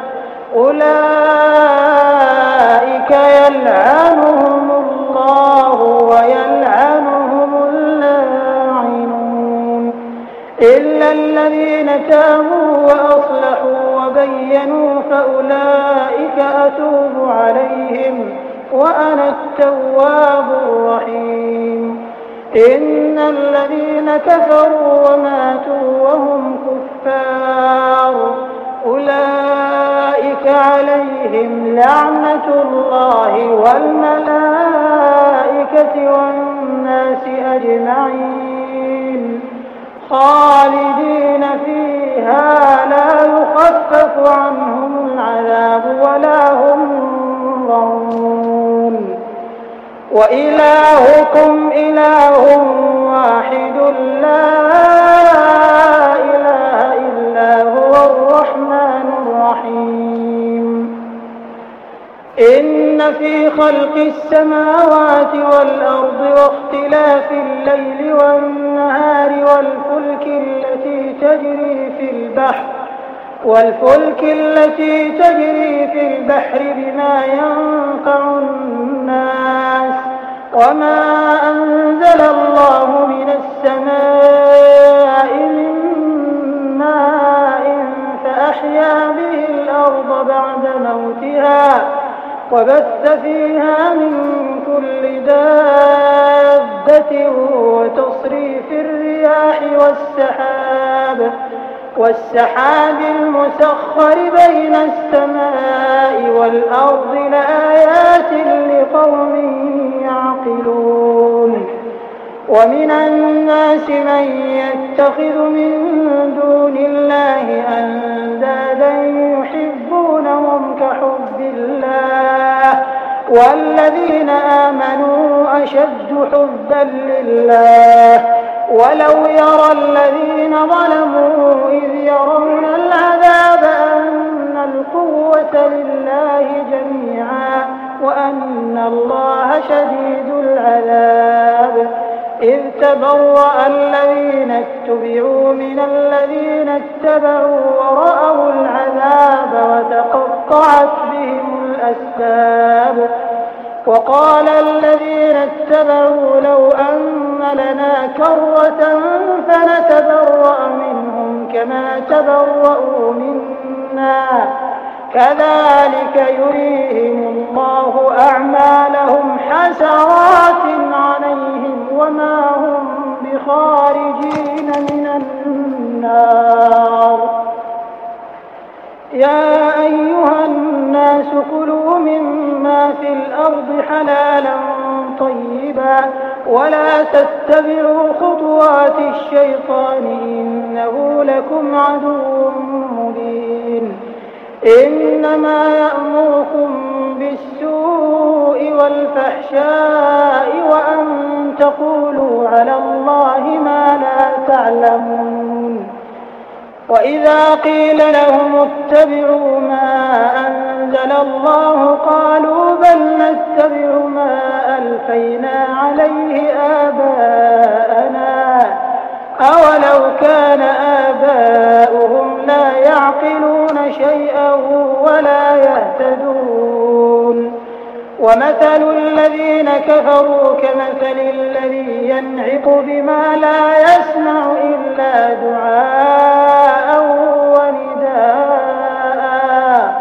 أولئك يلعنهم الله ويلعنهم اللاعنون إلا الذين تابوا وأصلحوا وبينوا فأولئك أتوب عليهم وأنا التواب الرحيم إن الذين كفروا وماتوا وهم كفار أولئك عليهم لعنة الله والملائكة والناس أجمعين خالدين فيها لا يخفف عنهم العذاب ولا هم ينظرون وإلهكم إله واحد لا إله إلا هو الرحمن الرحيم إن في خلق السماوات والأرض واختلاف الليل والنهار والفلك التي تجري في البحر بما ينفع الناس وما أنزل الله من السماء من ماء فأحيا به الأرض بعد موتها وبث فيها من كل دابة وتصريف الرياح والسحاب المسخر بين السماء والأرض لآيات لقوم يعقلون ومن الناس من يتخذ من دون الله أندادا يحبونهم كحب الله والذين آمنوا أشد حبا لله ولو يرى الذين ظلموا إذ يرون العذاب أن القوة لله جميعا وأن الله شديد العذاب إذ تبرأ الذين اتبعوا من الذين اتبعوا ورأوا العذاب وتقطعت بهم الأسباب وقال الذين اتبعوا لو أن لنا كرة فنتبرأ منهم كما تبرأوا منا كذلك يريهم الله أعمالهم حسرات عليهم وما هم بخارجين من النار يا أيها الناس كلوا مما في الأرض حلالا طيبا ولا تتبعوا خطوات الشيطان إنه لكم عدو مبين إنما يأمركم بالسوء والفحشاء وأن تقولوا على الله ما لا تعلمون وإذا قيل لهم اتبعوا ما أنزل الله قالوا بل نتبع ما ألفينا عليه آباءنا أولو كان آباؤهم لا يعقلون شيئا ولا يهتدون ومثل الذين كفروا كمثل الذي ينعق بما لا يسمع إلا دعاء ونداء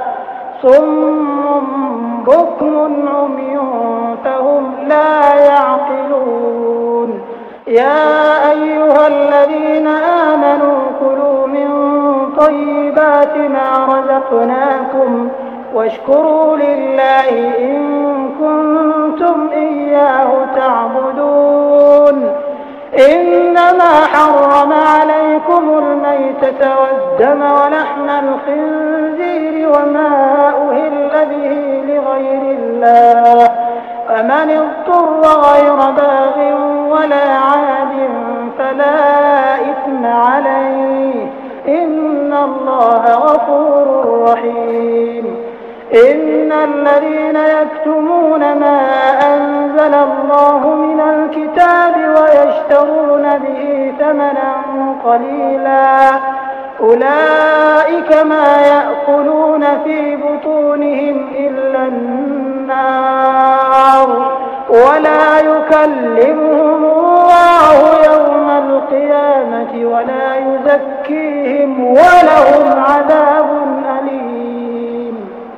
صم بكم عمي فهم لا يعقلون يا أيها الذين آمنوا كلوا من طيبات ما رزقناكم واشكروا لله إن كنتم إياه تعبدون إنما حرم عليكم الميتة والدم ولحم الخنزير وما أهل به لغير الله فمن اضطر غير باغ ولا عاد فلا إثم عليه إن الله غفور رحيم إن الذين يكتمون ما أنزل الله من الكتاب ويشترون به ثمنا قليلا أولئك ما يأكلون في بطونهم إلا النار ولا يكلمهم الله يوم القيامة ولا يزكيهم ولهم عذاب أليم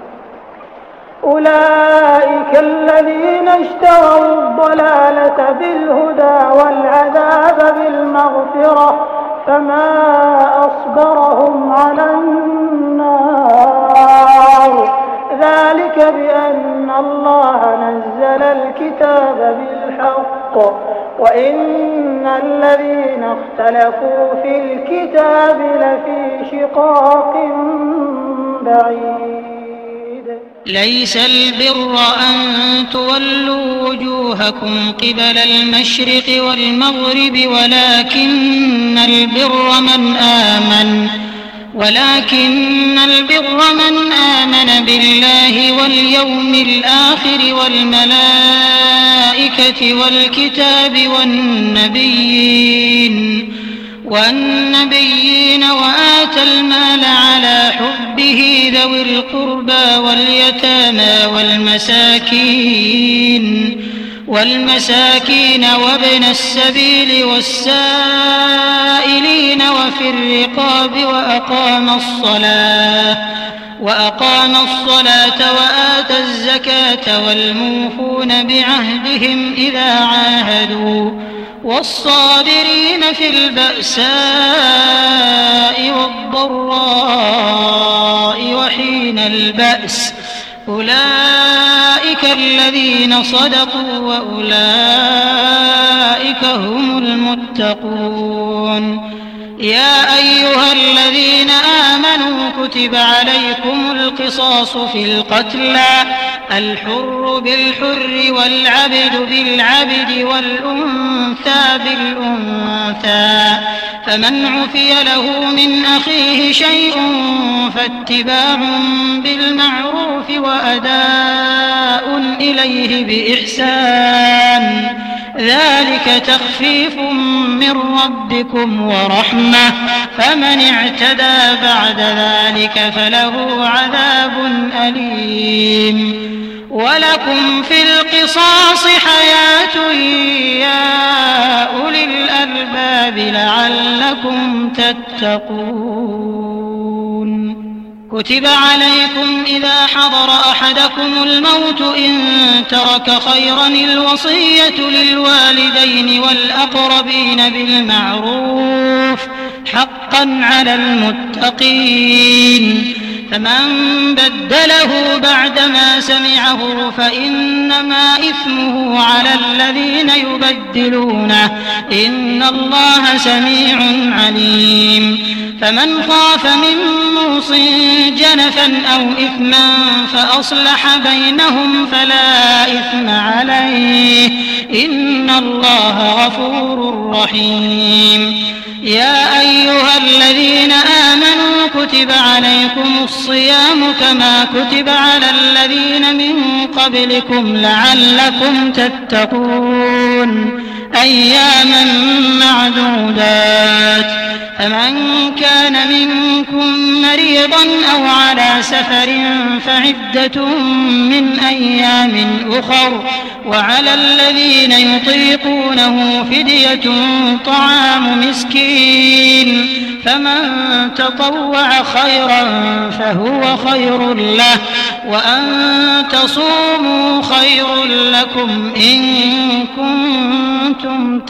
أولئك الذين اشتروا الضلالة بالهدى والعذاب بالمغفرة فما أصبرهم على النار ذلك بأن الله نزل الكتاب بالحق وإن الذين اختلفوا في الكتاب لفي شقاق بعيد ليس البر أن تولوا وجوهكم قبل المشرق والمغرب ولكن البر من آمن بالله واليوم الآخر والملائكة والكتاب والنبيين وآتى المال على حبه ذوي القربى واليتامى والمساكين وابن السبيل والسائلين وفي الرقاب وأقام الصلاة وآتى الزكاة والموفون بعهدهم إذا عاهدوا والصابرين في البأساء والضراء وحين البأس أولئك الذين صدقوا وأولئك أولئك هم المتقون. يا أيها الذين آمنوا كتب عليكم القصاص في القتلى الحر بالحر والعبد بالعبد والأنثى بالأنثى فمن عفي له من أخيه شيء فاتباع بالمعروف وأداء إليه بإحسان ذلك تخفيف من ربكم ورحمة فمن اعتدى بعد ذلك فله عذاب أليم. ولكم في القصاص حياة يا أولي الألباب لعلكم تتقون. كتب عليكم إذا حضر أحدكم الموت إن ترك خيرا الوصية للوالدين والأقربين بالمعروف حقا على المتقين فمن بدله بعدما سمعه فإنما إثمه على الذين يبدلونه إن الله سميع عليم. فمن خاف من موص جنفا أو إثما فأصلح بينهم فلا إثم عليه إن الله غفور رحيم. يا أيها الذين آمنوا كتب عليكم الصيام كما كتب على الذين من قبلكم لعلكم تتقون أياما معدودات فمن كان منكم مريضا أو على سفر فعدة من أيام أخر وعلى الذين يطيقونه فدية طعام مسكين فمن تطوع خيرا فهو خير له وأن تصوموا خير لكم إن كنتم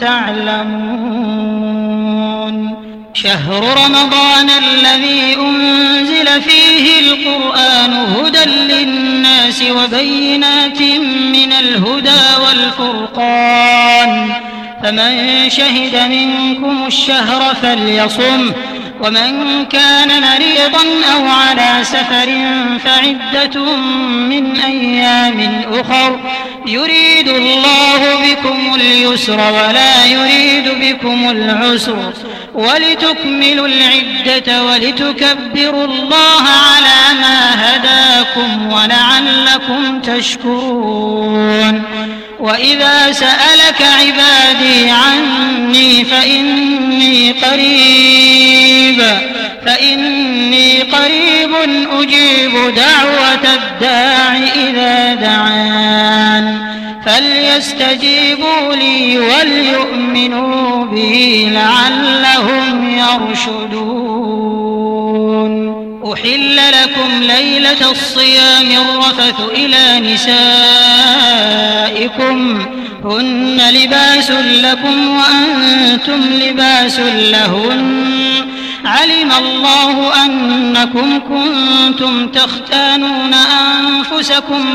تعلمون. شهر رمضان الذي أنزل فيه القرآن هدى للناس وبينات من الهدى والفرقان فمن شهد منكم الشهر فليصم ومن كان مريضا أو على سفر فعدة من أيام أخر يريد الله بكم اليسر ولا يريد بكم العسر ولتكملوا العدة ولتكبروا الله على ما هداكم ولعلكم تشكرون. وإذا سألك عبادي عني فإني قريب أجيب دعوة الداع إذا دعان فليستجيبوا لي وليؤمنوا بي لعلهم يرشدون. أحل لكم ليلة الصيام الرفث إلى نسائكم هن لباس لكم وأنتم لباس لهن علم الله أنكم كنتم تختانون أنفسكم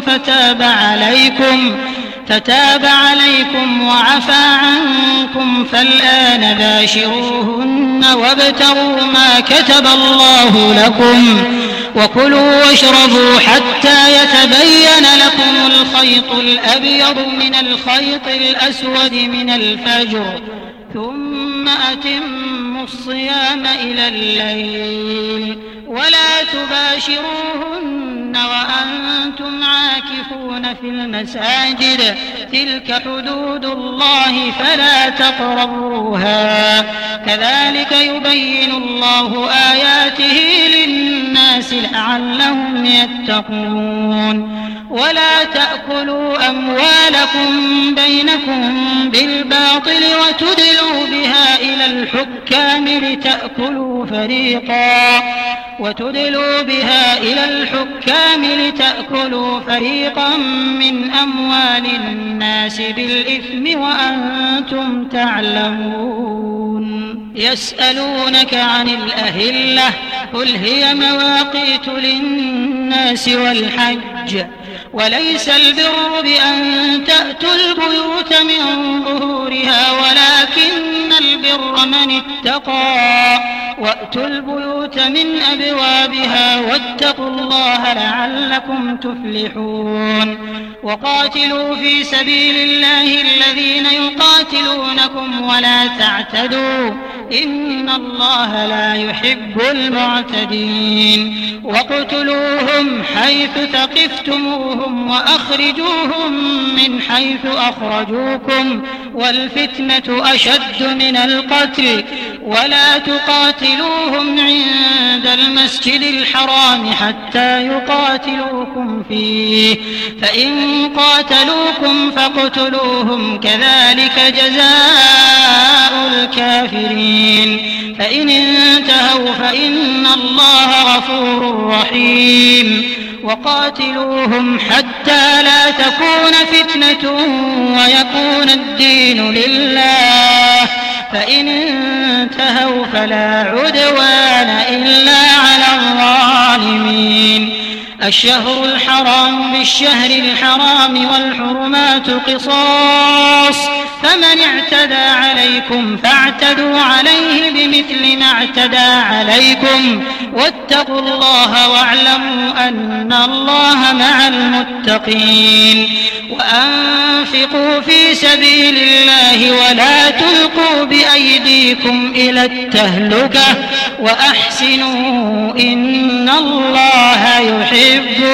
فتاب عليكم وعفى عنكم فالآن باشروهن وابتغوا ما كتب الله لكم وكلوا واشربوا حتى يتبين لكم الخيط الأبيض من الخيط الأسود من الفجر ثم أتموا الصيام إلى الليل ولا تباشروهن وأنتم عاكفون في المساجد تلك حدود الله فلا تقربوها كذلك يبين الله آياته للناس لعلهم يتقون. ولا تأكلوا أموالكم بينكم بالباطل وتدلوا بها إلى الحكام لتأكلوا فريقا من أموال الناس بالإثم وأنتم تعلمون. يسألونك عن الأهلة قل هي مواقيت للناس والحج وليس البر بأن تأتوا البيوت من ظهورها ولكن البر من اتقى وأتوا البيوت من أبوابها واتقوا الله لعلكم تفلحون وقاتلوا في سبيل الله الذين يقاتلونكم ولا تعتدوا إن الله لا يحب المعتدين واقتلوهم حيث ثقفتموهم وأخرجوهم من حيث أخرجوكم والفتنة أشد من القتل ولا تقاتلوهم عند المسجد الحرام حتى يقاتلوكم فيه فإن قاتلوكم فاقتلوهم كذلك جزاء الكافرين فإن انتهوا فإن الله غفور رحيم وقاتلوهم حتى لا تكون فتنة ويكون الدين لله فإن انتهوا فلا عدوان إلا على الظالمين الشهر الحرام بالشهر الحرام والحرمات قصاص فمن اعتدى عليكم فاعتدوا عليه بمثل ما اعتدى عليكم واتقوا الله واعلموا أن الله مع المتقين وأنفقوا في سبيل الله ولا تلقوا بأيديكم إلى التهلكة وأحسنوا إن الله يحب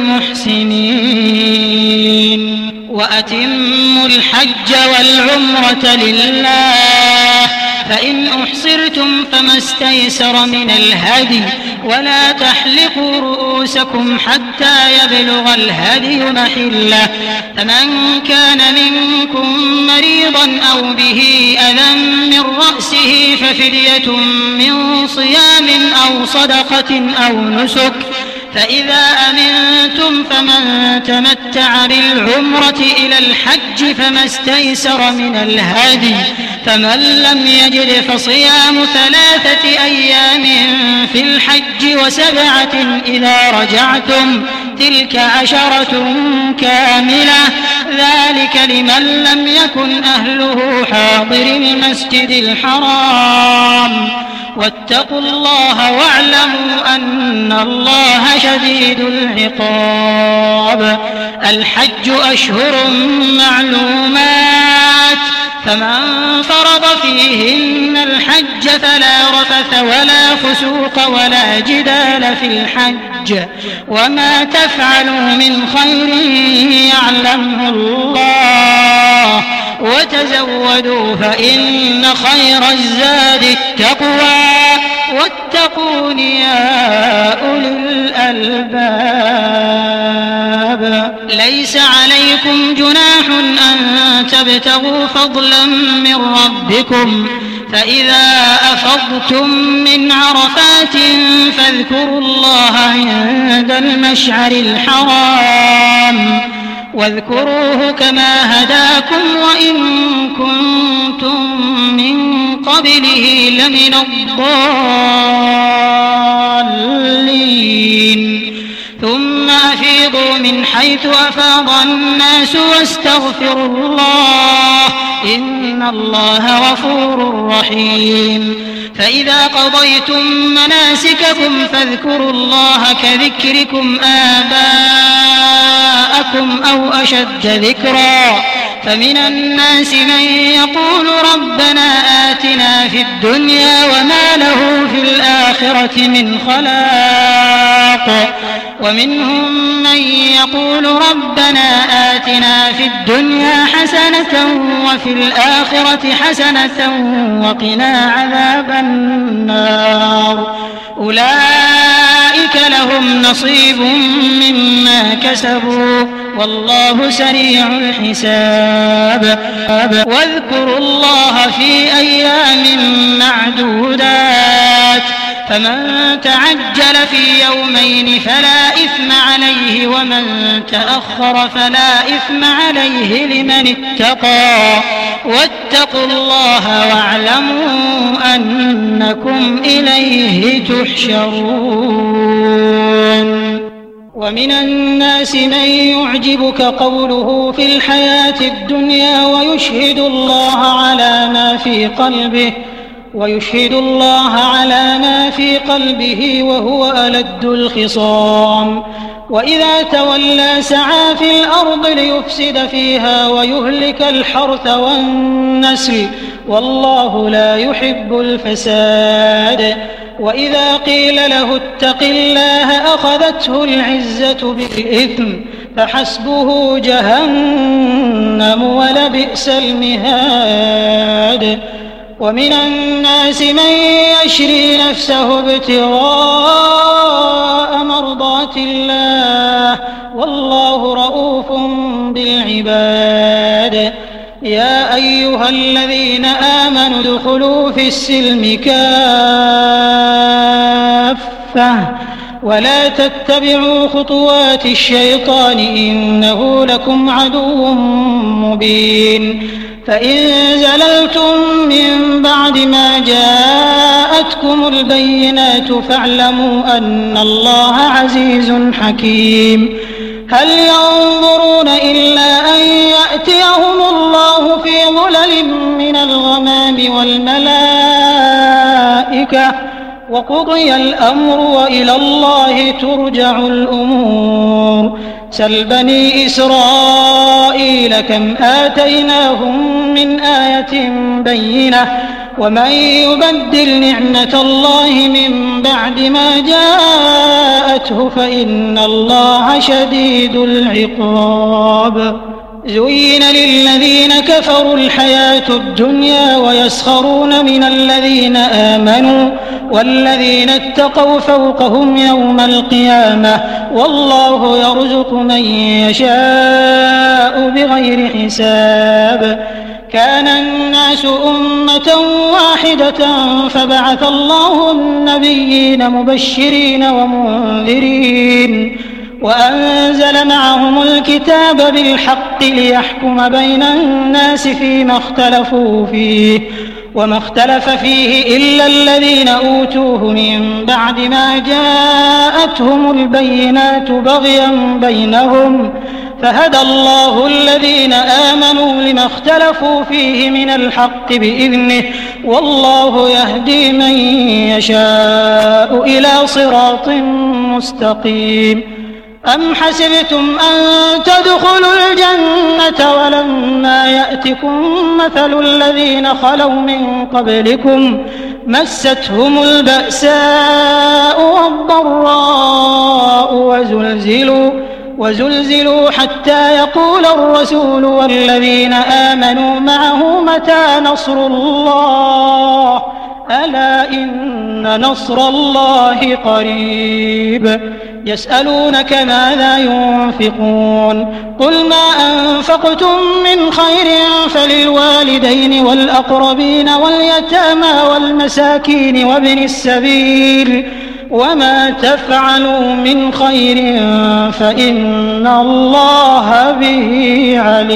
المحسنين وأتموا الحج والعمرة لله فإن أحصرتم فما استيسر من الهدي ولا تحلقوا رؤوسكم حتى يبلغ الهدي محله فمن كان منكم مريضا أو به أذى من رأسه ففدية من صيام أو صدقة أو نسك فإذا أمنتم فمن تمتع بالعمرة إلى الحج فما استيسر من الهدي فمن لم يجد فصيام 3 أيام في الحج و7 إذا رجعتم تلك 10 كاملة ذلك لمن لم يكن أهله حاضر المسجد الحرام واتقوا الله واعلموا أن الله شديد العقاب الحج أشهر معلومات فمن فرض فيهن الحج فلا رفث ولا فسوق ولا جدال في الحج وما تفعلوا من خير يعلمه الله وتزودوا فإن خير الزاد التقوى واتقون يا أولي الألباب ليس عليكم جناح أن تبتغوا فضلا من ربكم فإذا أفضتم من عرفات فاذكروا الله عند المشعر الحرام واذكروه كما هداكم وإن كنتم من قبله لمن الضالين ثم أفيضوا من حيث أفاض الناس واستغفروا الله إن الله غفور رحيم فإذا قضيتم مناسككم فاذكروا الله كذكركم آباءكم أو أشد ذكرا فمن الناس من يقول ربنا آتنا في الدنيا وما له في الآخرة من خلاق ومنهم من يقول ربنا آتنا في الدنيا حسنة وفي الآخرة حسنة وقنا عذاب النار أولئك لهم نصيب مما كسبوا والله سريع الحساب واذكروا الله في أيام معدودات فمن تعجل في يومين فلا إثم عليه ومن تأخر فلا إثم عليه لمن اتقى واتقوا الله واعلموا أنكم إليه تحشرون ومن الناس من يعجبك قوله في الحياة الدنيا ويشهد الله على ما في قلبه وهو ألد الخصام وإذا تولى سعى في الأرض ليفسد فيها ويهلك الحرث والنسل والله لا يحب الفساد وإذا قيل له اتق الله أخذته العزة بالإثم فحسبه جهنم ولبئس المهاد ومن الناس من يشري نفسه ابتغاء مرضات الله والله رؤوف بالعباد يا أيها الذين آمنوا ادخلوا في السلم كافة ولا تتبعوا خطوات الشيطان إنه لكم عدو مبين فإن زللتم من بعد ما جاءتكم البينات فاعلموا أن الله عزيز حكيم هل ينظرون إلا أن يأتيهم الله في ظلل من الغمام والملائكة وقضي الأمر وإلى الله ترجع الأمور سل بني إسرائيل كم آتيناهم من آية بينة ومن يبدل نعمة الله من بعد ما جاءته فإن الله شديد العقاب زين للذين كفروا الحياة الدنيا ويسخرون من الذين آمنوا والذين اتقوا فوقهم يوم القيامة والله يرزق من يشاء بغير حساب كان الناس أمة واحدة فبعث الله النبيين مبشرين ومنذرين وأنزل معهم الكتاب بالحق ليحكم بين الناس فيما اختلفوا فيه وما اختلف فيه إلا الذين أوتوه من بعد ما جاءتهم البينات بغيا بينهم فهدى الله الذين آمنوا لما اختلفوا فيه من الحق بإذنه والله يهدي من يشاء إلى صراط مستقيم أم حسبتم أن تدخلوا الجنة ولما يأتكم مثل الذين خلوا من قبلكم مستهم البأساء والضراء وزلزلوا حتى يقول الرسول والذين آمنوا معه متى نصر الله ألا إن نصر الله قريب يسألونك ماذا ينفقون قل ما أنفقتم من خير فللوالدين والأقربين واليتامى والمساكين وابن السبيل وما تفعلوا من خير فإن الله به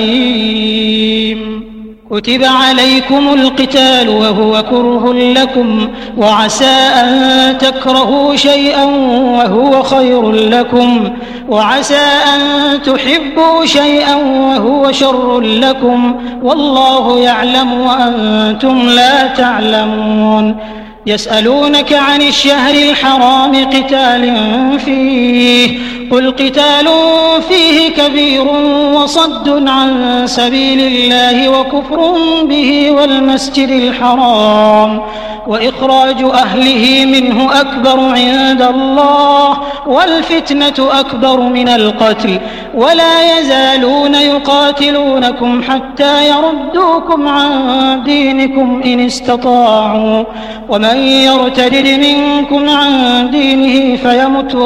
عليم كتب عليكم القتال وهو كره لكم وعسى أن تكرهوا شيئا وهو خير لكم وعسى أن تحبوا شيئا وهو شر لكم والله يعلم وأنتم لا تعلمون يسألونك عن الشهر الحرام قتال فيه قل قتال فيه كبير وصد عن سبيل الله وكفر به والمسجد الحرام وإخراج أهله منه أكبر عند الله والفتنة أكبر من القتل ولا يزالون يقاتلونكم حتى يردوكم عن دينكم إن استطاعوا ومن يرتد منكم عن دينه فيمت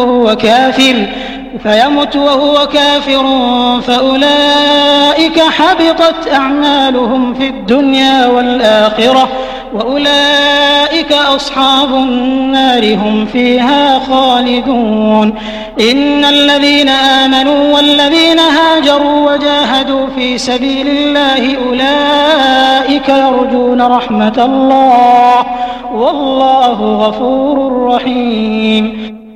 وهو كافر فأولئك حبطت أعمالهم في الدنيا والآخرة وأولئك أصحاب النار هم فيها خالدون إن الذين آمنوا والذين هاجروا وجاهدوا في سبيل الله أولئك يرجون رحمة الله والله غفور رحيم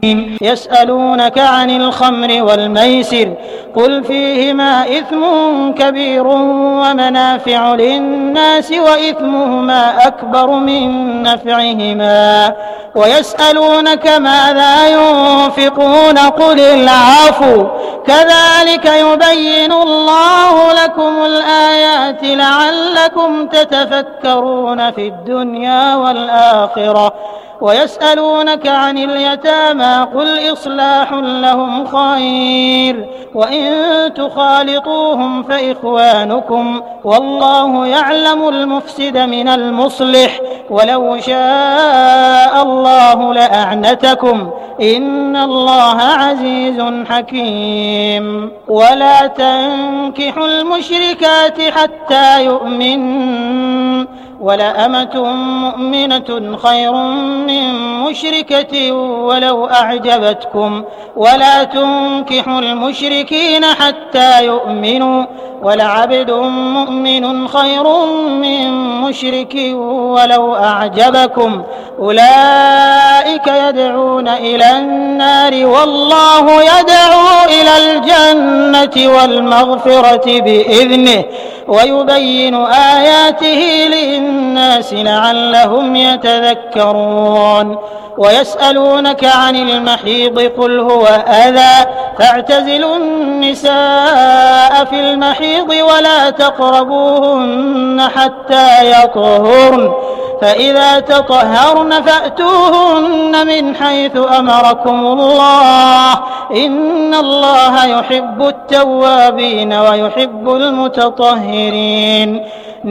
يسألونك عن الخمر والميسر قل فيهما إثم كبير ومنافع للناس وإثمهما أكبر من نفعهما ويسألونك ماذا ينفقون قل العفو كذلك يبين الله لكم الآيات لعلكم تتفكرون في الدنيا والآخرة ويسألونك عن اليتامى قل إصلاح لهم خير وإن تخالطوهم فإخوانكم والله يعلم المفسد من المصلح ولو شاء الله لأعنتكم إن الله عزيز حكيم ولا تنكحوا المشركات حتى يؤمنوا ولأمة مؤمنة خير من مشركة ولو أعجبتكم ولا تنكحوا المشركين حتى يؤمنوا ولعبد مؤمن خير من مشرك ولو أعجبكم أولئك يدعون إلى النار والله يدعو إلى الجنة والمغفرة بإذنه ويبين آياته للناس لعلهم يتذكرون ويسألونك عن المحيض قل هو أذى فاعتزلوا النساء في المحيض ولا تقربوهن حتى يطهرن فإذا تطهرن فأتوهن من حيث أمركم الله إن الله يحب التوابين ويحب المتطهرين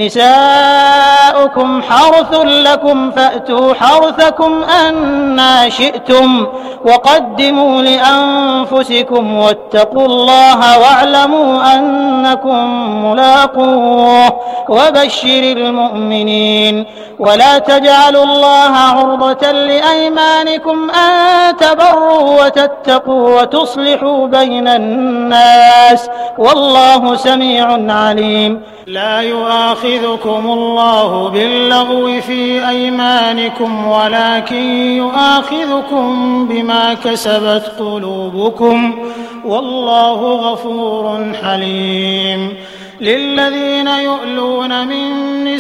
نساؤكم حرث لكم فأتوا حرثكم أنى شئتم وقدموا لأنفسكم واتقوا الله واعلموا أنكم ملاقوه وبشر المؤمنين ولا تجعلوا الله عرضة لأيمانكم أن تبروا وتتقوا وتصلحوا بين الناس والله سميع عليم لا يؤاخذكم الله باللغو في أيمانكم ولكن يؤاخذكم بما كسبت قلوبكم والله غفور حليم للذين يؤلون من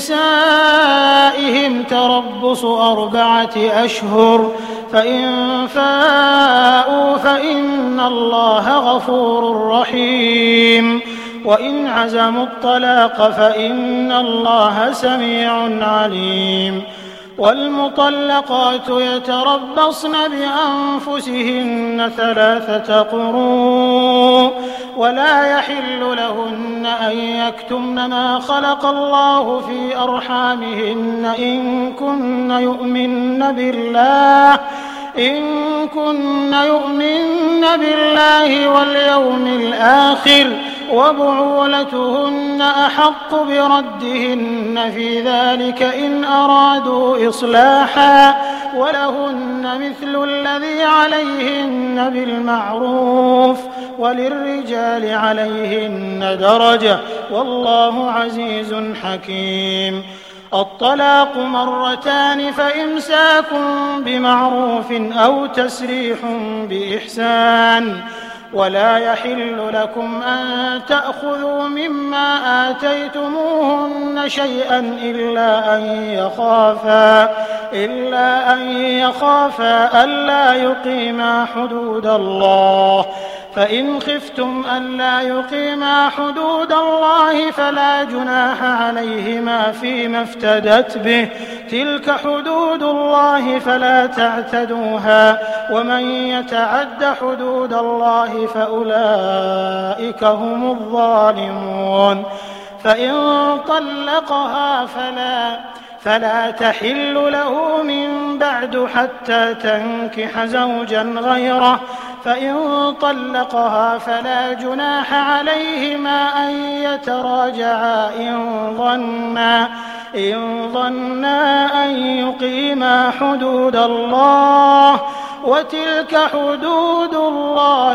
نسائهم تربص 4 أشهر فإن فاءوا فإن الله غفور رحيم وإن عزموا الطلاق فإن الله سميع عليم والمطلقات يتربصن بأنفسهن 3 قروء ولا يحل لهن أن يكتمن ما خلق الله في أرحامهن إن كن يؤمن بالله واليوم الآخر وبعولتهن أحق بردهن في ذلك إن أرادوا إصلاحا ولهن مثل الذي عليهن بالمعروف وللرجال عليهن درجة والله عزيز حكيم الطلاق 2 فإمساك بمعروف أو تسريح بإحسان ولا يحل لكم أن تأخذوا مما آتيتموهن شيئا إلا أن يخافا ألا يقيما حدود الله فإن خفتم ألا يقيما حدود الله فلا جناح عليهما فيما افتدت به تلك حدود الله فلا تعتدوها ومن يتعد حدود الله فأولئك هم الظالمون فإن طلقها فلا تحل له من بعد حتى تنكح زوجا غيره فإن طلقها فلا جناح عليهما أن يتراجعا إن ظنا أن يقيما حدود الله وتلك حدود الله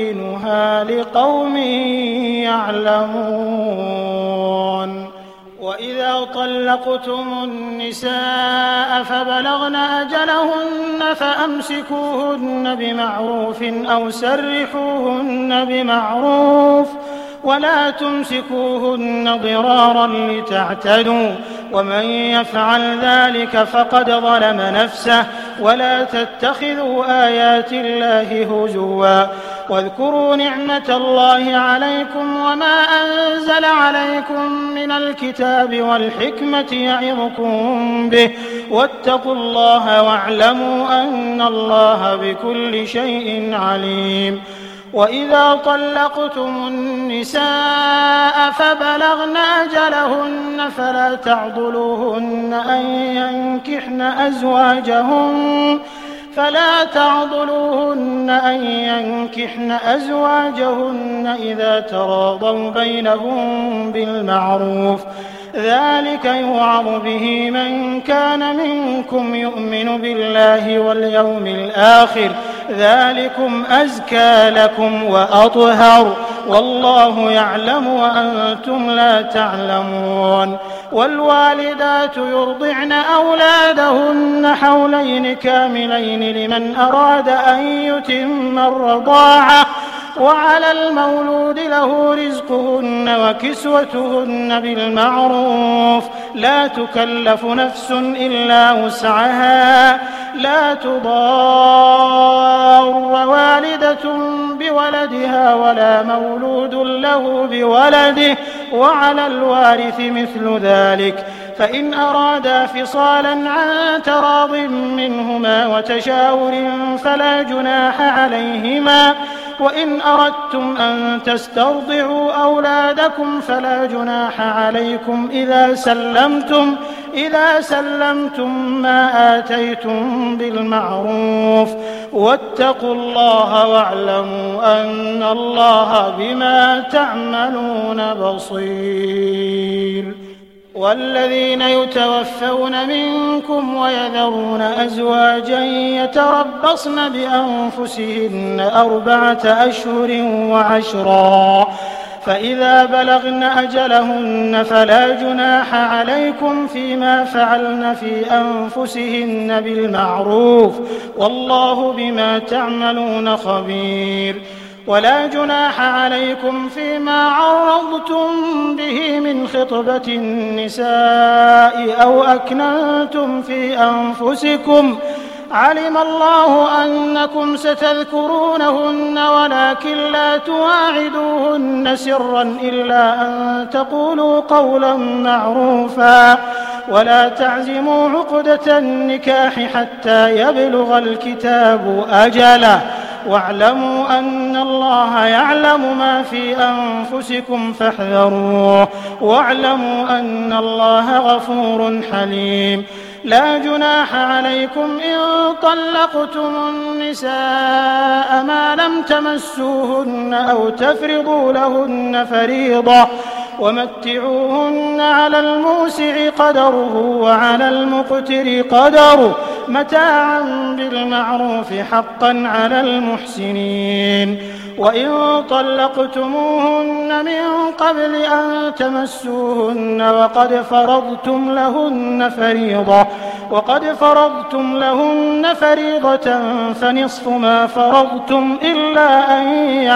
يبينها لقوم يعلمون وإذا طلقتم النساء فبلغن أجلهن فأمسكوهن بمعروف أو سرحوهن بمعروف ولا تمسكوهن ضرارا لتعتدوا ومن يفعل ذلك فقد ظلم نفسه ولا تتخذوا آيات الله هزوا واذكروا نعمة الله عليكم وما أنزل عليكم من الكتاب والحكمة يعظكم به واتقوا الله واعلموا أن الله بكل شيء عليم. وإذا طلقتم النساء فبلغن أجلهن فلا تعضلوهن أن ينكحن أزواجهن إذا تراضوا بينهم بالمعروف ذلك يوعظ به من كان منكم يؤمن بالله واليوم الآخر ذلكم أزكى لكم وأطهر والله يعلم وأنتم لا تعلمون. والوالدات يرضعن أولادهن حولين كاملين لمن أراد أن يتم الرضاعة وعلى المولود له رزقهن وكسوتهن بالمعروف لا تكلف نفس إلا وسعها لا تضار والدة بولدها ولا مولود له بولده وعلى الوارث مثل ذلك فإن أرادا فصالا عن تراض منهما وتشاور فلا جناح عليهما وإن أردتم أن تسترضعوا أولادكم فلا جناح عليكم إذا سلمتم ما آتيتم بالمعروف واتقوا الله واعلموا أن الله بما تعملون بصير. والذين يتوفون منكم ويذرون أزواجا يتربصن بأنفسهن 4 أشهر وعشرا فإذا بلغن أجلهن فلا جناح عليكم فيما فعلن في أنفسهن بالمعروف والله بما تعملون خبير. ولا جناح عليكم فيما عرضتم به من خطبة النساء أو أكننتم في أنفسكم علم الله أنكم ستذكرونهن ولكن لا تواعدوهن سرا إلا أن تقولوا قولا معروفا ولا تعزموا عقدة النكاح حتى يبلغ الكتاب أجله واعلموا أن الله يعلم ما في أنفسكم فاحذروه واعلموا أن الله غفور حليم. لا جناح عليكم إن طلقتم النساء ما لم تمسوهن أو تفرضوا لهن فريضة ومتعوهن على الموسع قدره وعلى المقتر قدره متاعا بالمعروف حقا على المحسنين. وإن طلقتموهن من قبل أن تمسوهن وقد فرضتم لهن فريضة فنصف ما فرضتم إلا أن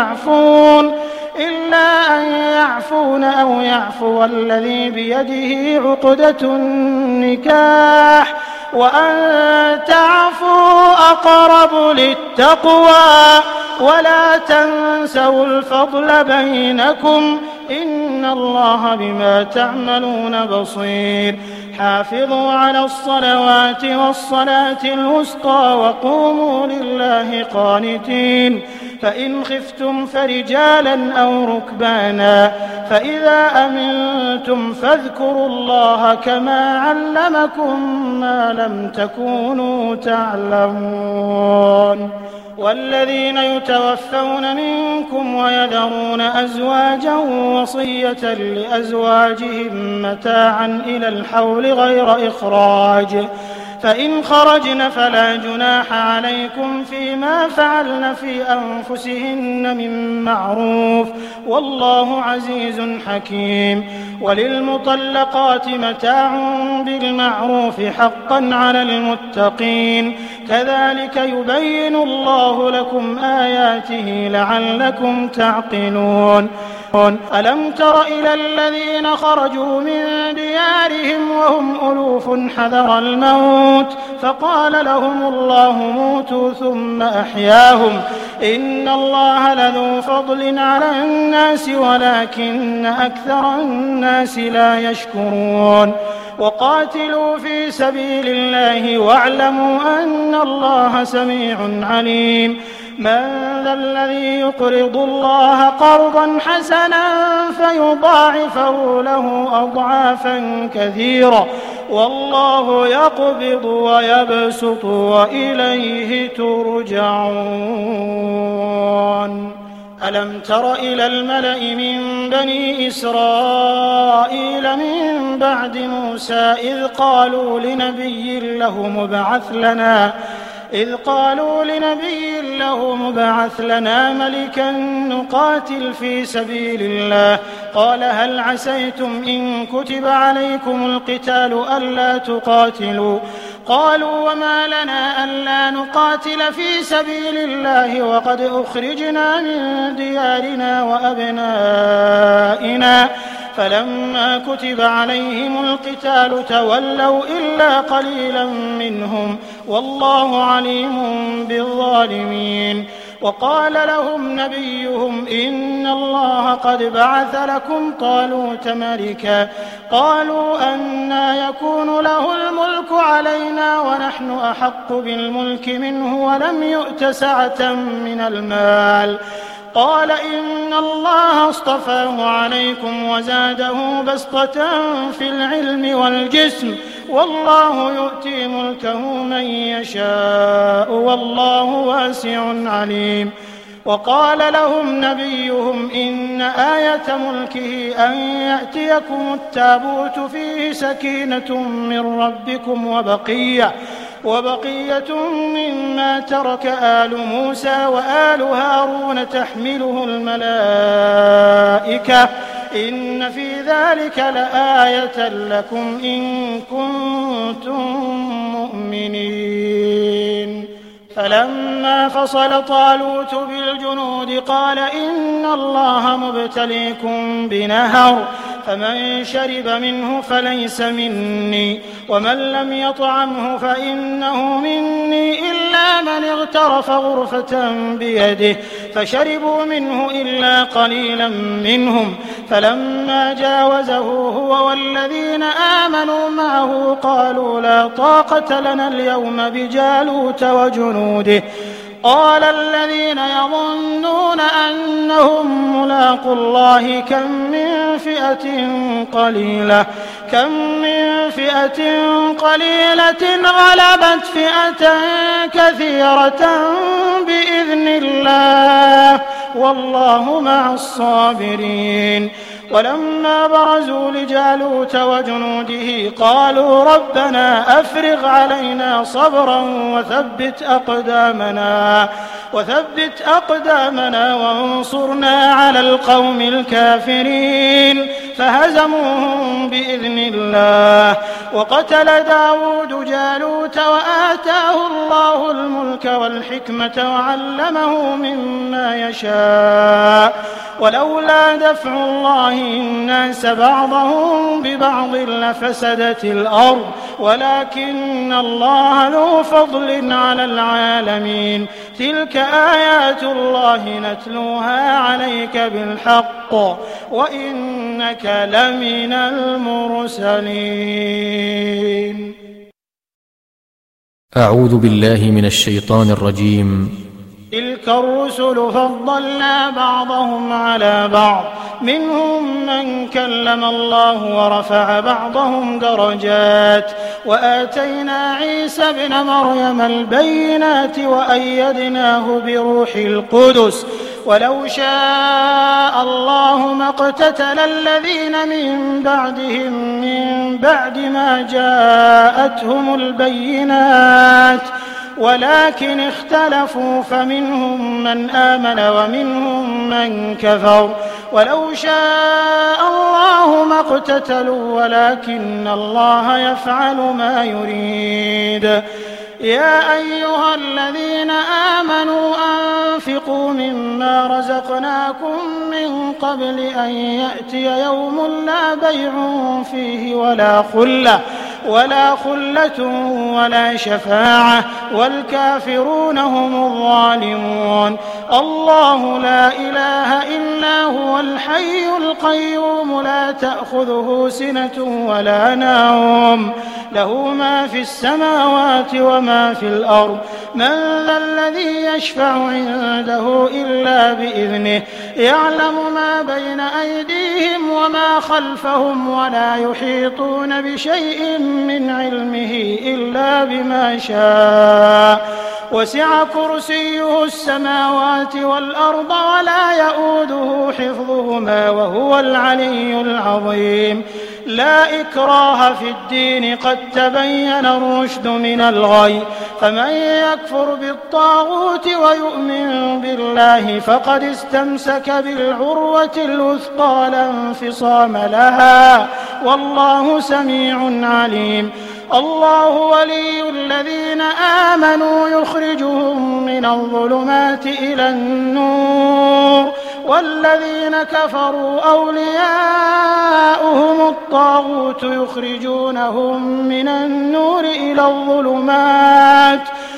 يعفون أو يعفو الذي بيده عقدة النكاح وأن تعفوا أقرب للتقوى ولا تنسوا الفضل بينكم إن الله بما تعملون بصير. حافظوا على الصلوات والصلاة الوسطى وقوموا لله قانتين فإن خفتم فرجالا أو ركبانا فإذا أمنتم فاذكروا الله كما علمكم ما لم تكونوا تعلمون. والذين يتوفون منكم ويذرون أزواجا وصية لأزواجهم متاعا إلى الحول غير إخراج فإن خرجن فلا جناح عليكم فيما فعلن في أنفسهن من معروف والله عزيز حكيم. وللمطلقات متاع بالمعروف حقا على المتقين كذلك يبين الله لكم آياته لعلكم تعقلون. ألم تر إلى الذين خرجوا من ديارهم وهم ألوف حذر الموت فقال لهم الله موتوا ثم أحياهم إن الله لذو فضل على الناس ولكن أكثر الناس لا يشكرون. وقاتلوا في سبيل الله واعلموا أن الله سميع عليم. من ذا الذي يقرض الله قرضا حسنا فيضاعفه له أضعافا كثيرة والله يقبض ويبسط وإليه ترجعون. ألم تر إلى الملأ من بني إسرائيل من بعد موسى إذ قالوا لنبي له مبعث لنا ملكا نقاتل في سبيل الله قال هل عسيتم إن كتب عليكم القتال ألا تقاتلوا قالوا وما لنا ألا نقاتل في سبيل الله وقد أخرجنا من ديارنا وأبنائنا فلما كتب عليهم القتال تولوا إلا قليلا منهم والله عليم بالظالمين. وقال لهم نبيهم إن الله قد بعث لكم طالوت ملكا قالوا أنى يكون له الملك علينا ونحن أحق بالملك منه ولم يؤت سعة من المال قال إن الله اصطفاه عليكم وزاده بسطة في العلم والجسم والله يؤتي ملكه من يشاء والله واسع عليم. وقال لهم نبيهم إن آية ملكه أن يأتيكم التابوت فيه سكينة من ربكم وبقية مما ترك آل موسى وآل هارون تحمله الملائكة إن في ذلك لآية لكم إن كنتم مؤمنين. فلما فصل طالوت بالجنود قال إن الله مبتليكم بنهر فمن شرب منه فليس مني ومن لم يطعمه فإنه مني إلا من اغترف غرفة بيده فشربوا منه إلا قليلا منهم فلما جاوزه هو والذين آمنوا معه قالوا لا طاقة لنا اليوم بجالوت وجنوده قال الذين يظنون أنهم ملاقوا الله كم من فئة قليلة غلبت فئة كثيرة بإذن الله والله مع الصابرين. ولما برزوا لجالوت وجنوده قالوا ربنا أفرغ علينا صبرا وثبت أقدامنا وانصرنا على القوم الكافرين فهزموهم بإذن الله. وقتل داود جالوت وآتاه الله الملك والحكمة وعلمه مما يشاء ولولا دفع الله الناس بعضهم ببعض لفسدت الأرض ولكن الله ذو فضل على العالمين. تلك آيات الله نتلوها عليك بالحق وإنك لمن المرسلين. أعوذ بالله من الشيطان الرجيم. تلك الرسل فضلنا بعضهم على بعض منهم من كلم الله ورفع بعضهم درجات وآتينا عيسى ابن مريم البينات وأيدناه بروح القدس ولو شاء الله ما اقتتل الذين من بعدهم من بعد ما جاءتهم البينات ولكن اختلفوا فمنهم من آمن ومنهم من كفر ولو شاء الله ما اقتتلوا ولكن الله يفعل ما يريد. يا أيها الذين آمنوا أنفقوا مما رزقناكم من قبل أن يأتي يوم لا بيع فيه ولا خلة ولا شفاعة والكافرون هم الظالمون. الله لا إله إلا هو الحي القيوم لا تأخذه سنة ولا نوم له ما في السماوات وما في الأرض من ذا الذي يشفع عنده إلا بإذنه يعلم ما بين أيديهم وما خلفهم ولا يحيطون بشيء من علمه إلا بما شاء وسع كرسيه السماوات والأرض ولا يؤوده حفظهما وهو العلي العظيم. لا إكراه في الدين قد تبين الرشد من الغي فمن يكفر بالطاغوت ويؤمن بالله فقد استمسك بالعروة الوثقى لا انفصام لها والله سميع عليم. الله ولي الذين آمنوا يخرجهم من الظلمات إلى النور والذين كفروا أولياؤهم الطاغوت يخرجونهم من النور إلى الظلمات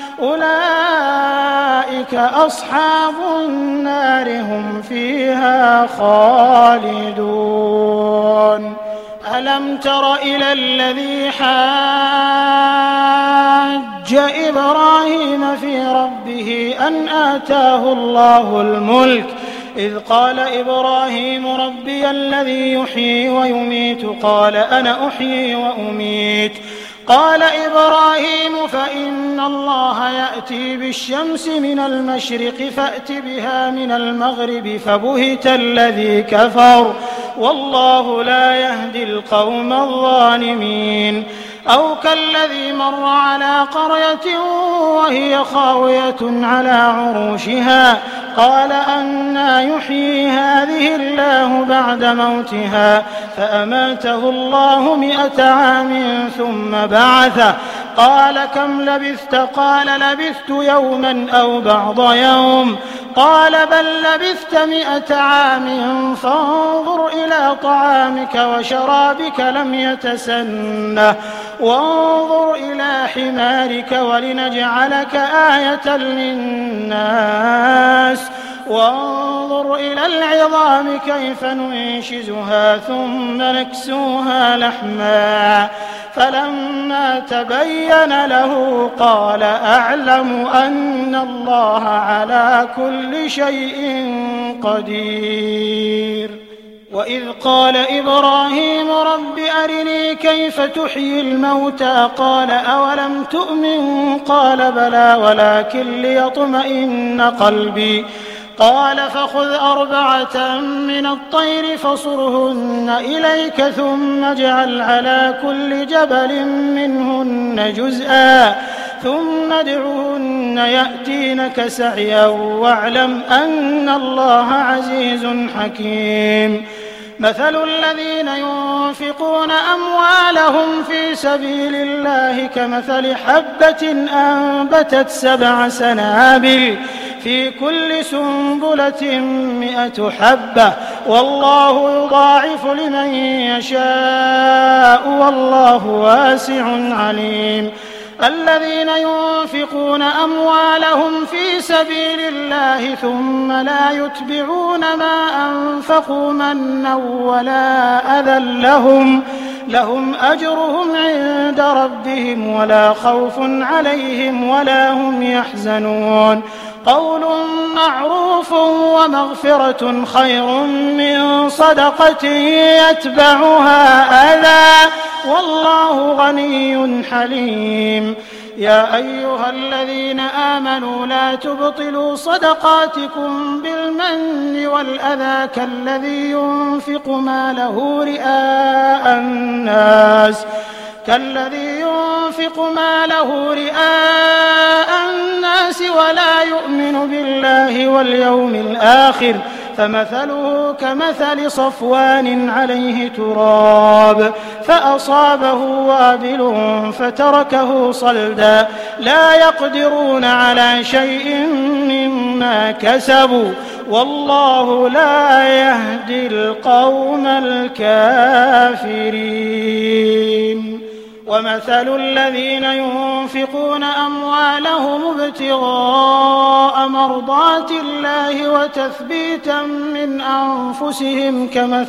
أولئك أصحاب النار هم فيها خالدون. ألم تر إلى الذي حاج إبراهيم في ربه أن آتاه الله الملك إذ قال إبراهيم ربي الذي يحيي ويميت قال أنا أحيي وأميت قال إبراهيم فإن الله يأتي بالشمس من المشرق فأت بها من المغرب فبهت الذي كفر والله لا يهدي القوم الظالمين. أو كالذي مر على قرية وهي خاوية على عروشها قال أنى يحيي هذه الله بعد موتها فأماته الله 100 عام ثم بعثه قال كم لبثت قال لبثت يوما أو بعض يوم قال بل لبثت 100 عام فانظر إلى طعامك وشرابك لم يتسنه وانظر إلى حمارك ولنجعلك آية للناس وانظر إلى العظام كيف ننشزها ثم نكسوها لحما فلما تبين له قال أعلم أن الله على كل شيء قدير. وإذ قال إبراهيم رب أرني كيف تحيي الموتى قال أولم تؤمن قال بلى ولكن ليطمئن قلبي قال فخذ 4 من الطير فصرهن إليك ثم اجعل على كل جبل منهن جزءا ثم ادعهن يأتينك سعيا واعلم أن الله عزيز حكيم. مثل الذين ينفقون أموالهم في سبيل الله كمثل حبة أنبتت 7 سنابل في كل سنبلة 100 حبة والله يضاعف لمن يشاء والله واسع عليم. الذين ينفقون أموالهم في سبيل الله ثم لا يتبعون ما أنفقوا منا ولا أذى لهم أجرهم عند ربهم ولا خوف عليهم ولا هم يحزنون. قول معروف ومغفرة خير من صدقة يتبعها أذى والله غني حليم. يا أيها الذين آمنوا لا تبطلوا صدقاتكم بالمن والأذى كالذي ينفق ماله رئاء الناس ولا يؤمن بالله واليوم الآخر فمثله كمثل صفوان عليه تراب فأصابه وابل فتركه صلدا لا يقدرون على شيء مما كسبوا والله لا يهدي القوم الكافرين. ومثل الذين ينفقون أموالهم ابتغاء مرضات الله وتثبيتا من أنفسهم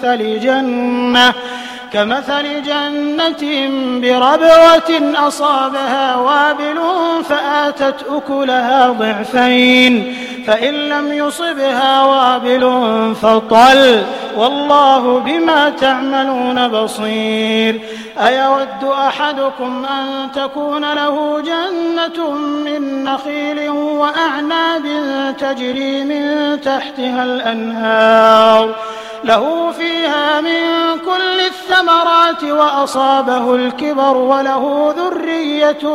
كمثل جنة بربوة أصابها وابل فآتت أكلها ضعفين فإن لم يصبها وابل فطل والله بما تعملون بصير. أيود أحدكم أن تكون له جنة من نخيل وأعناب تجري من تحتها الأنهار له فيها من كل الثمرات وأصابه الكبر وله ذرية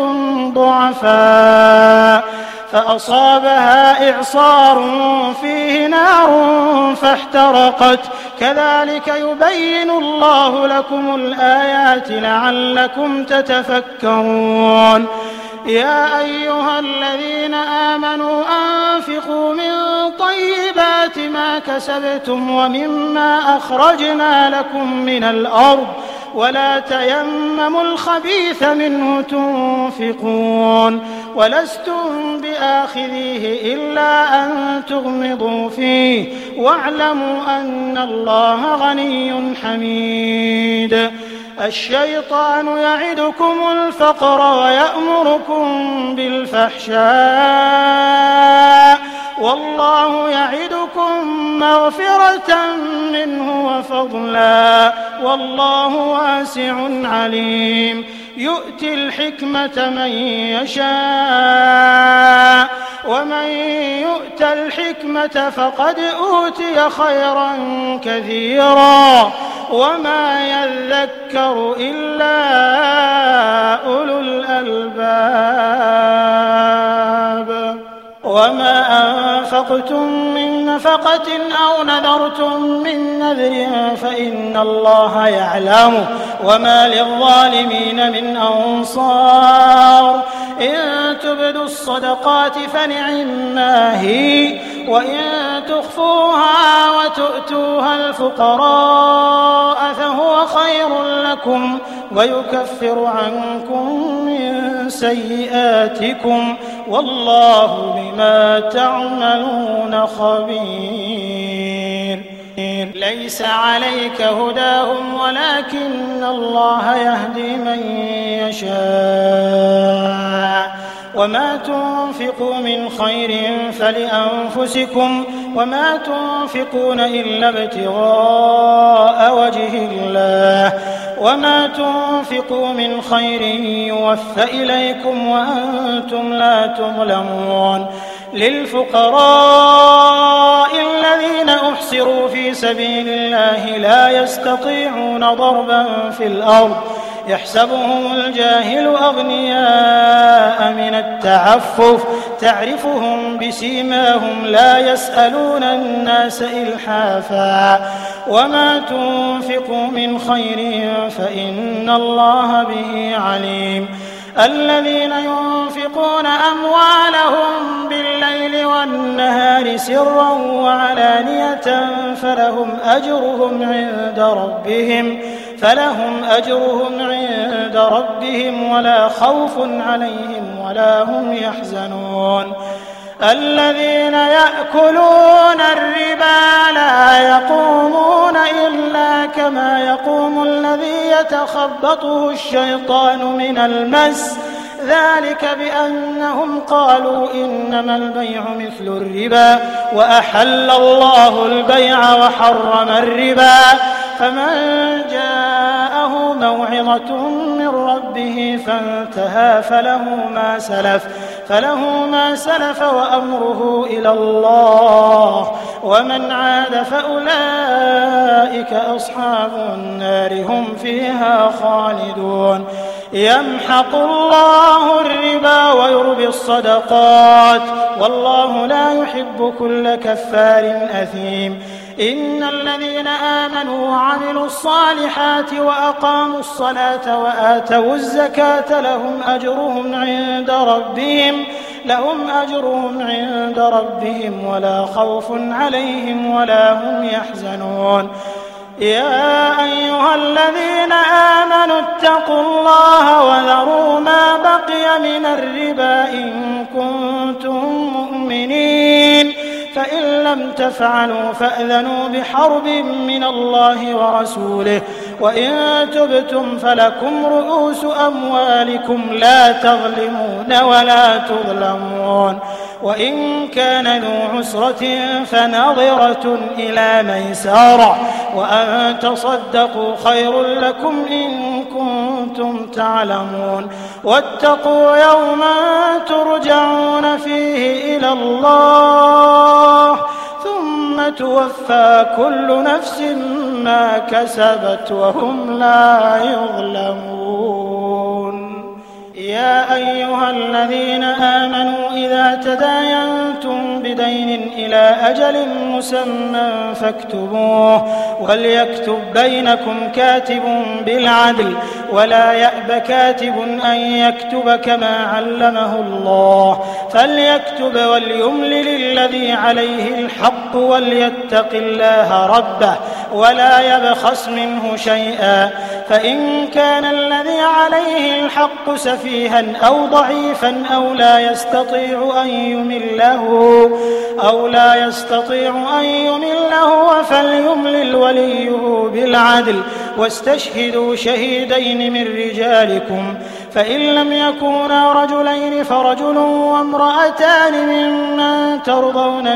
ضعفاء فأصابها إعصار فيه نار فاحترقت كذلك يبين الله لكم الآيات لعلكم تتفكرون. يا أيها الذين آمنوا أنفقوا من طيبات ما كسبتم ومما أخرجنا لكم من الأرض ولا تيمموا الخبيث منه تنفقون ولستم بآخذيه إلا أن تغمضوا فيه واعلموا أن الله غني حميد. الشيطان يعدكم الفقر ويأمركم بالفحشاء والله يعدكم مغفرة منه وفضلا والله واسع عليم. يؤتي الحكمة من يشاء ومن يؤت الحكمة فقد أوتي خيرا كثيرا وما يذكر إلا أولو الألباب. وما أنفقتم من نفقة أو نذرتم من نذر فإن الله يعلمه وما للظالمين من أنصار. إن تبدوا الصدقات فنعما هي وإن تخفوها وتؤتوها الفقراء فهو خير لكم ويكفر عنكم من سيئاتكم والله بما تعملون خبير. ليس عليك هداهم ولكن الله يهدي من يشاء وما تنفقوا من خير فلأنفسكم وما تنفقون إلا ابتغاء وجه الله وما تنفقوا من خير يوفى إليكم وأنتم لا تظلمون. للفقراء الذين أحصروا في سبيل الله لا يستطيعون ضربا في الأرض يحسبهم الجاهل أغنياء من التعفف تعرفهم بسيماهم لا يسألون الناس إلحافا وما تنفقوا من خير فإن الله به عليم. الذين ينفقون أموالهم بالليل والنهار سرا وعلانية فلهم أجرهم عند ربهم ولا خوف عليهم ولا هم يحزنون. الذين يأكلون الربا لا يقومون إلا كما يقوم الذي يتخبطه الشيطان من المس ذلك بأنهم قالوا إنما البيع مثل الربا وأحل الله البيع وحرم الربا. فمن جاءه موعظة من ربه فانتهى فله ما سلف وأمره إلى الله، ومن عاد فأولئك أصحاب النار هم فيها خالدون. يمحق الله الربا ويربي الصدقات والله لا يحب كل كفار أثيم. إن الذين آمنوا وعملوا الصالحات وأقاموا الصلاة وآتوا الزكاة لهم أجرهم عند ربهم ولا خوف عليهم ولا هم يحزنون. يا أيها الذين آمنوا اتقوا الله وذروا ما بقي من الربا إن كنتم مؤمنين، فإن لم تفعلوا فأذنوا بحرب من الله ورسوله، وإن تبتم فلكم رؤوس أموالكم لا تظلمون ولا تظلمون، وإن كان ذو عسرة فنظرة إلى ميسرة، وأن تصدقوا خير لكم إن كنتم تعلمون. واتقوا يوما ترجعون فيه إلى الله ثم توفى كل نفس ما كسبت وهم لا يظلمون. يا أيها الذين آمنوا إذا تداينتم بدين إلى أجل مسمى فاكتبوه، وليكتب بينكم كاتب بالعدل، ولا يأب كاتب أن يكتب كما علمه الله، فليكتب وليملل الذي عليه الحق وليتق الله ربه ولا يبخس منه شيئا، فإن كان الذي عليه الحق سفيها أو ضعيفا أو لا يستطيع أن يمله فليملل وليه بالعدل، واستشهدوا شهيدين من رجالكم، فإن لم يكونا رجلين فرجل وامرأتان ممن ترضون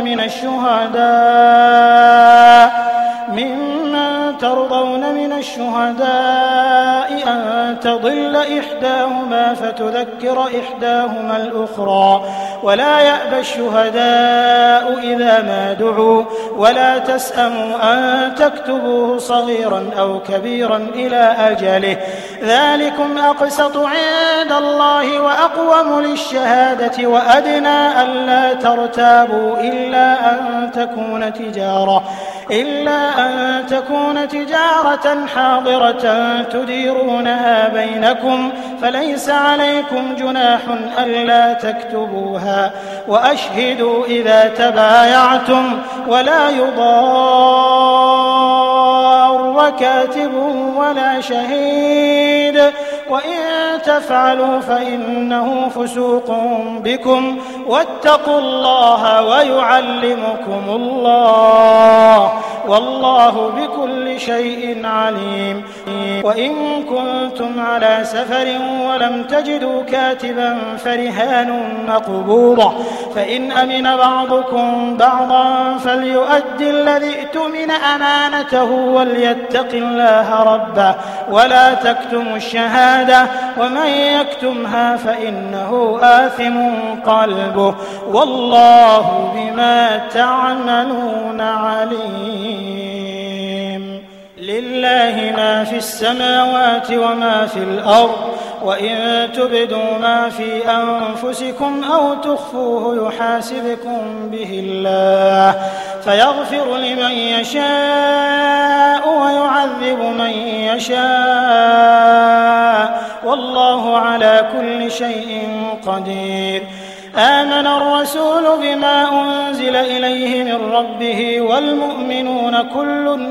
من الشهداء أن تضل إحداهما فتذكر إحداهما الأخرى، ولا يأبى الشهداء إذا ما دعوا، ولا تسأموا أن تكتبوه صغيرا أو كبيرا إلى أجله، ذلكم أقسط عند الله وأقوم للشهادة وأدنى ألا ترتابوا إلا أن تكون تجارة حاضرة تديرونها بينكم، فليس عليكم جناح ألا تكتبوها، وأشهدوا إذا تبايعتم، ولا يضار كاتب ولا شهيد، وإن تفعلوا فإنه فسوق بكم، واتقوا الله ويعلمكم الله والله بكل شيء عليم. وإن كنتم على سفر ولم تجدوا كاتبا فرهان مقبوضة، فإن أمن بعضكم بعضا فليؤدي الذي اؤتمن أمانته وليتق الله ربه ولا تكتموا الشهادة، ومن يكتمها فإنه آثم قلبه، والله بما تعملون عليم. لله ما في السماوات وما في الأرض، وإن تبدوا ما في أنفسكم أو تخفوه يحاسبكم به الله، فيغفر لمن يشاء ويعذب من يشاء، والله على كل شيء قدير. آمن الرسول بما أنزل إليه من ربه والمؤمنون كل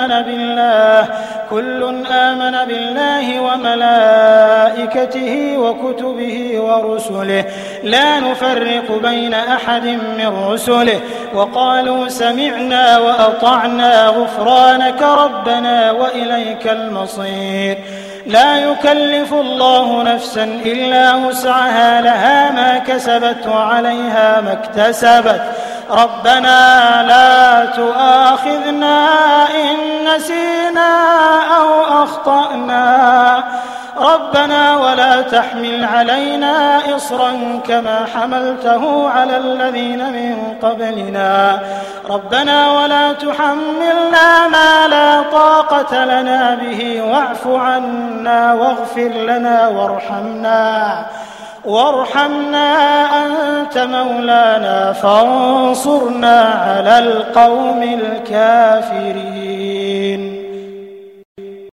آمن بالله وملائكته وكتبه ورسله لا نفرق بين أحد من رسله، وقالوا سمعنا وأطعنا غفرانك ربنا وإليك المصير. لا يكلف الله نفسا إلا وسعها، لها ما كسبت وعليها ما اكتسبت. ربنا لا تؤاخذنا إن نسينا أو وأخطأنا ربنا ولا تحمل علينا إصرا كما حملته على الذين من قبلنا ربنا ولا تحملنا ما لا طاقة لنا به واعف عنا واغفر لنا وارحمنا أنت مولانا فانصرنا على القوم الكافرين.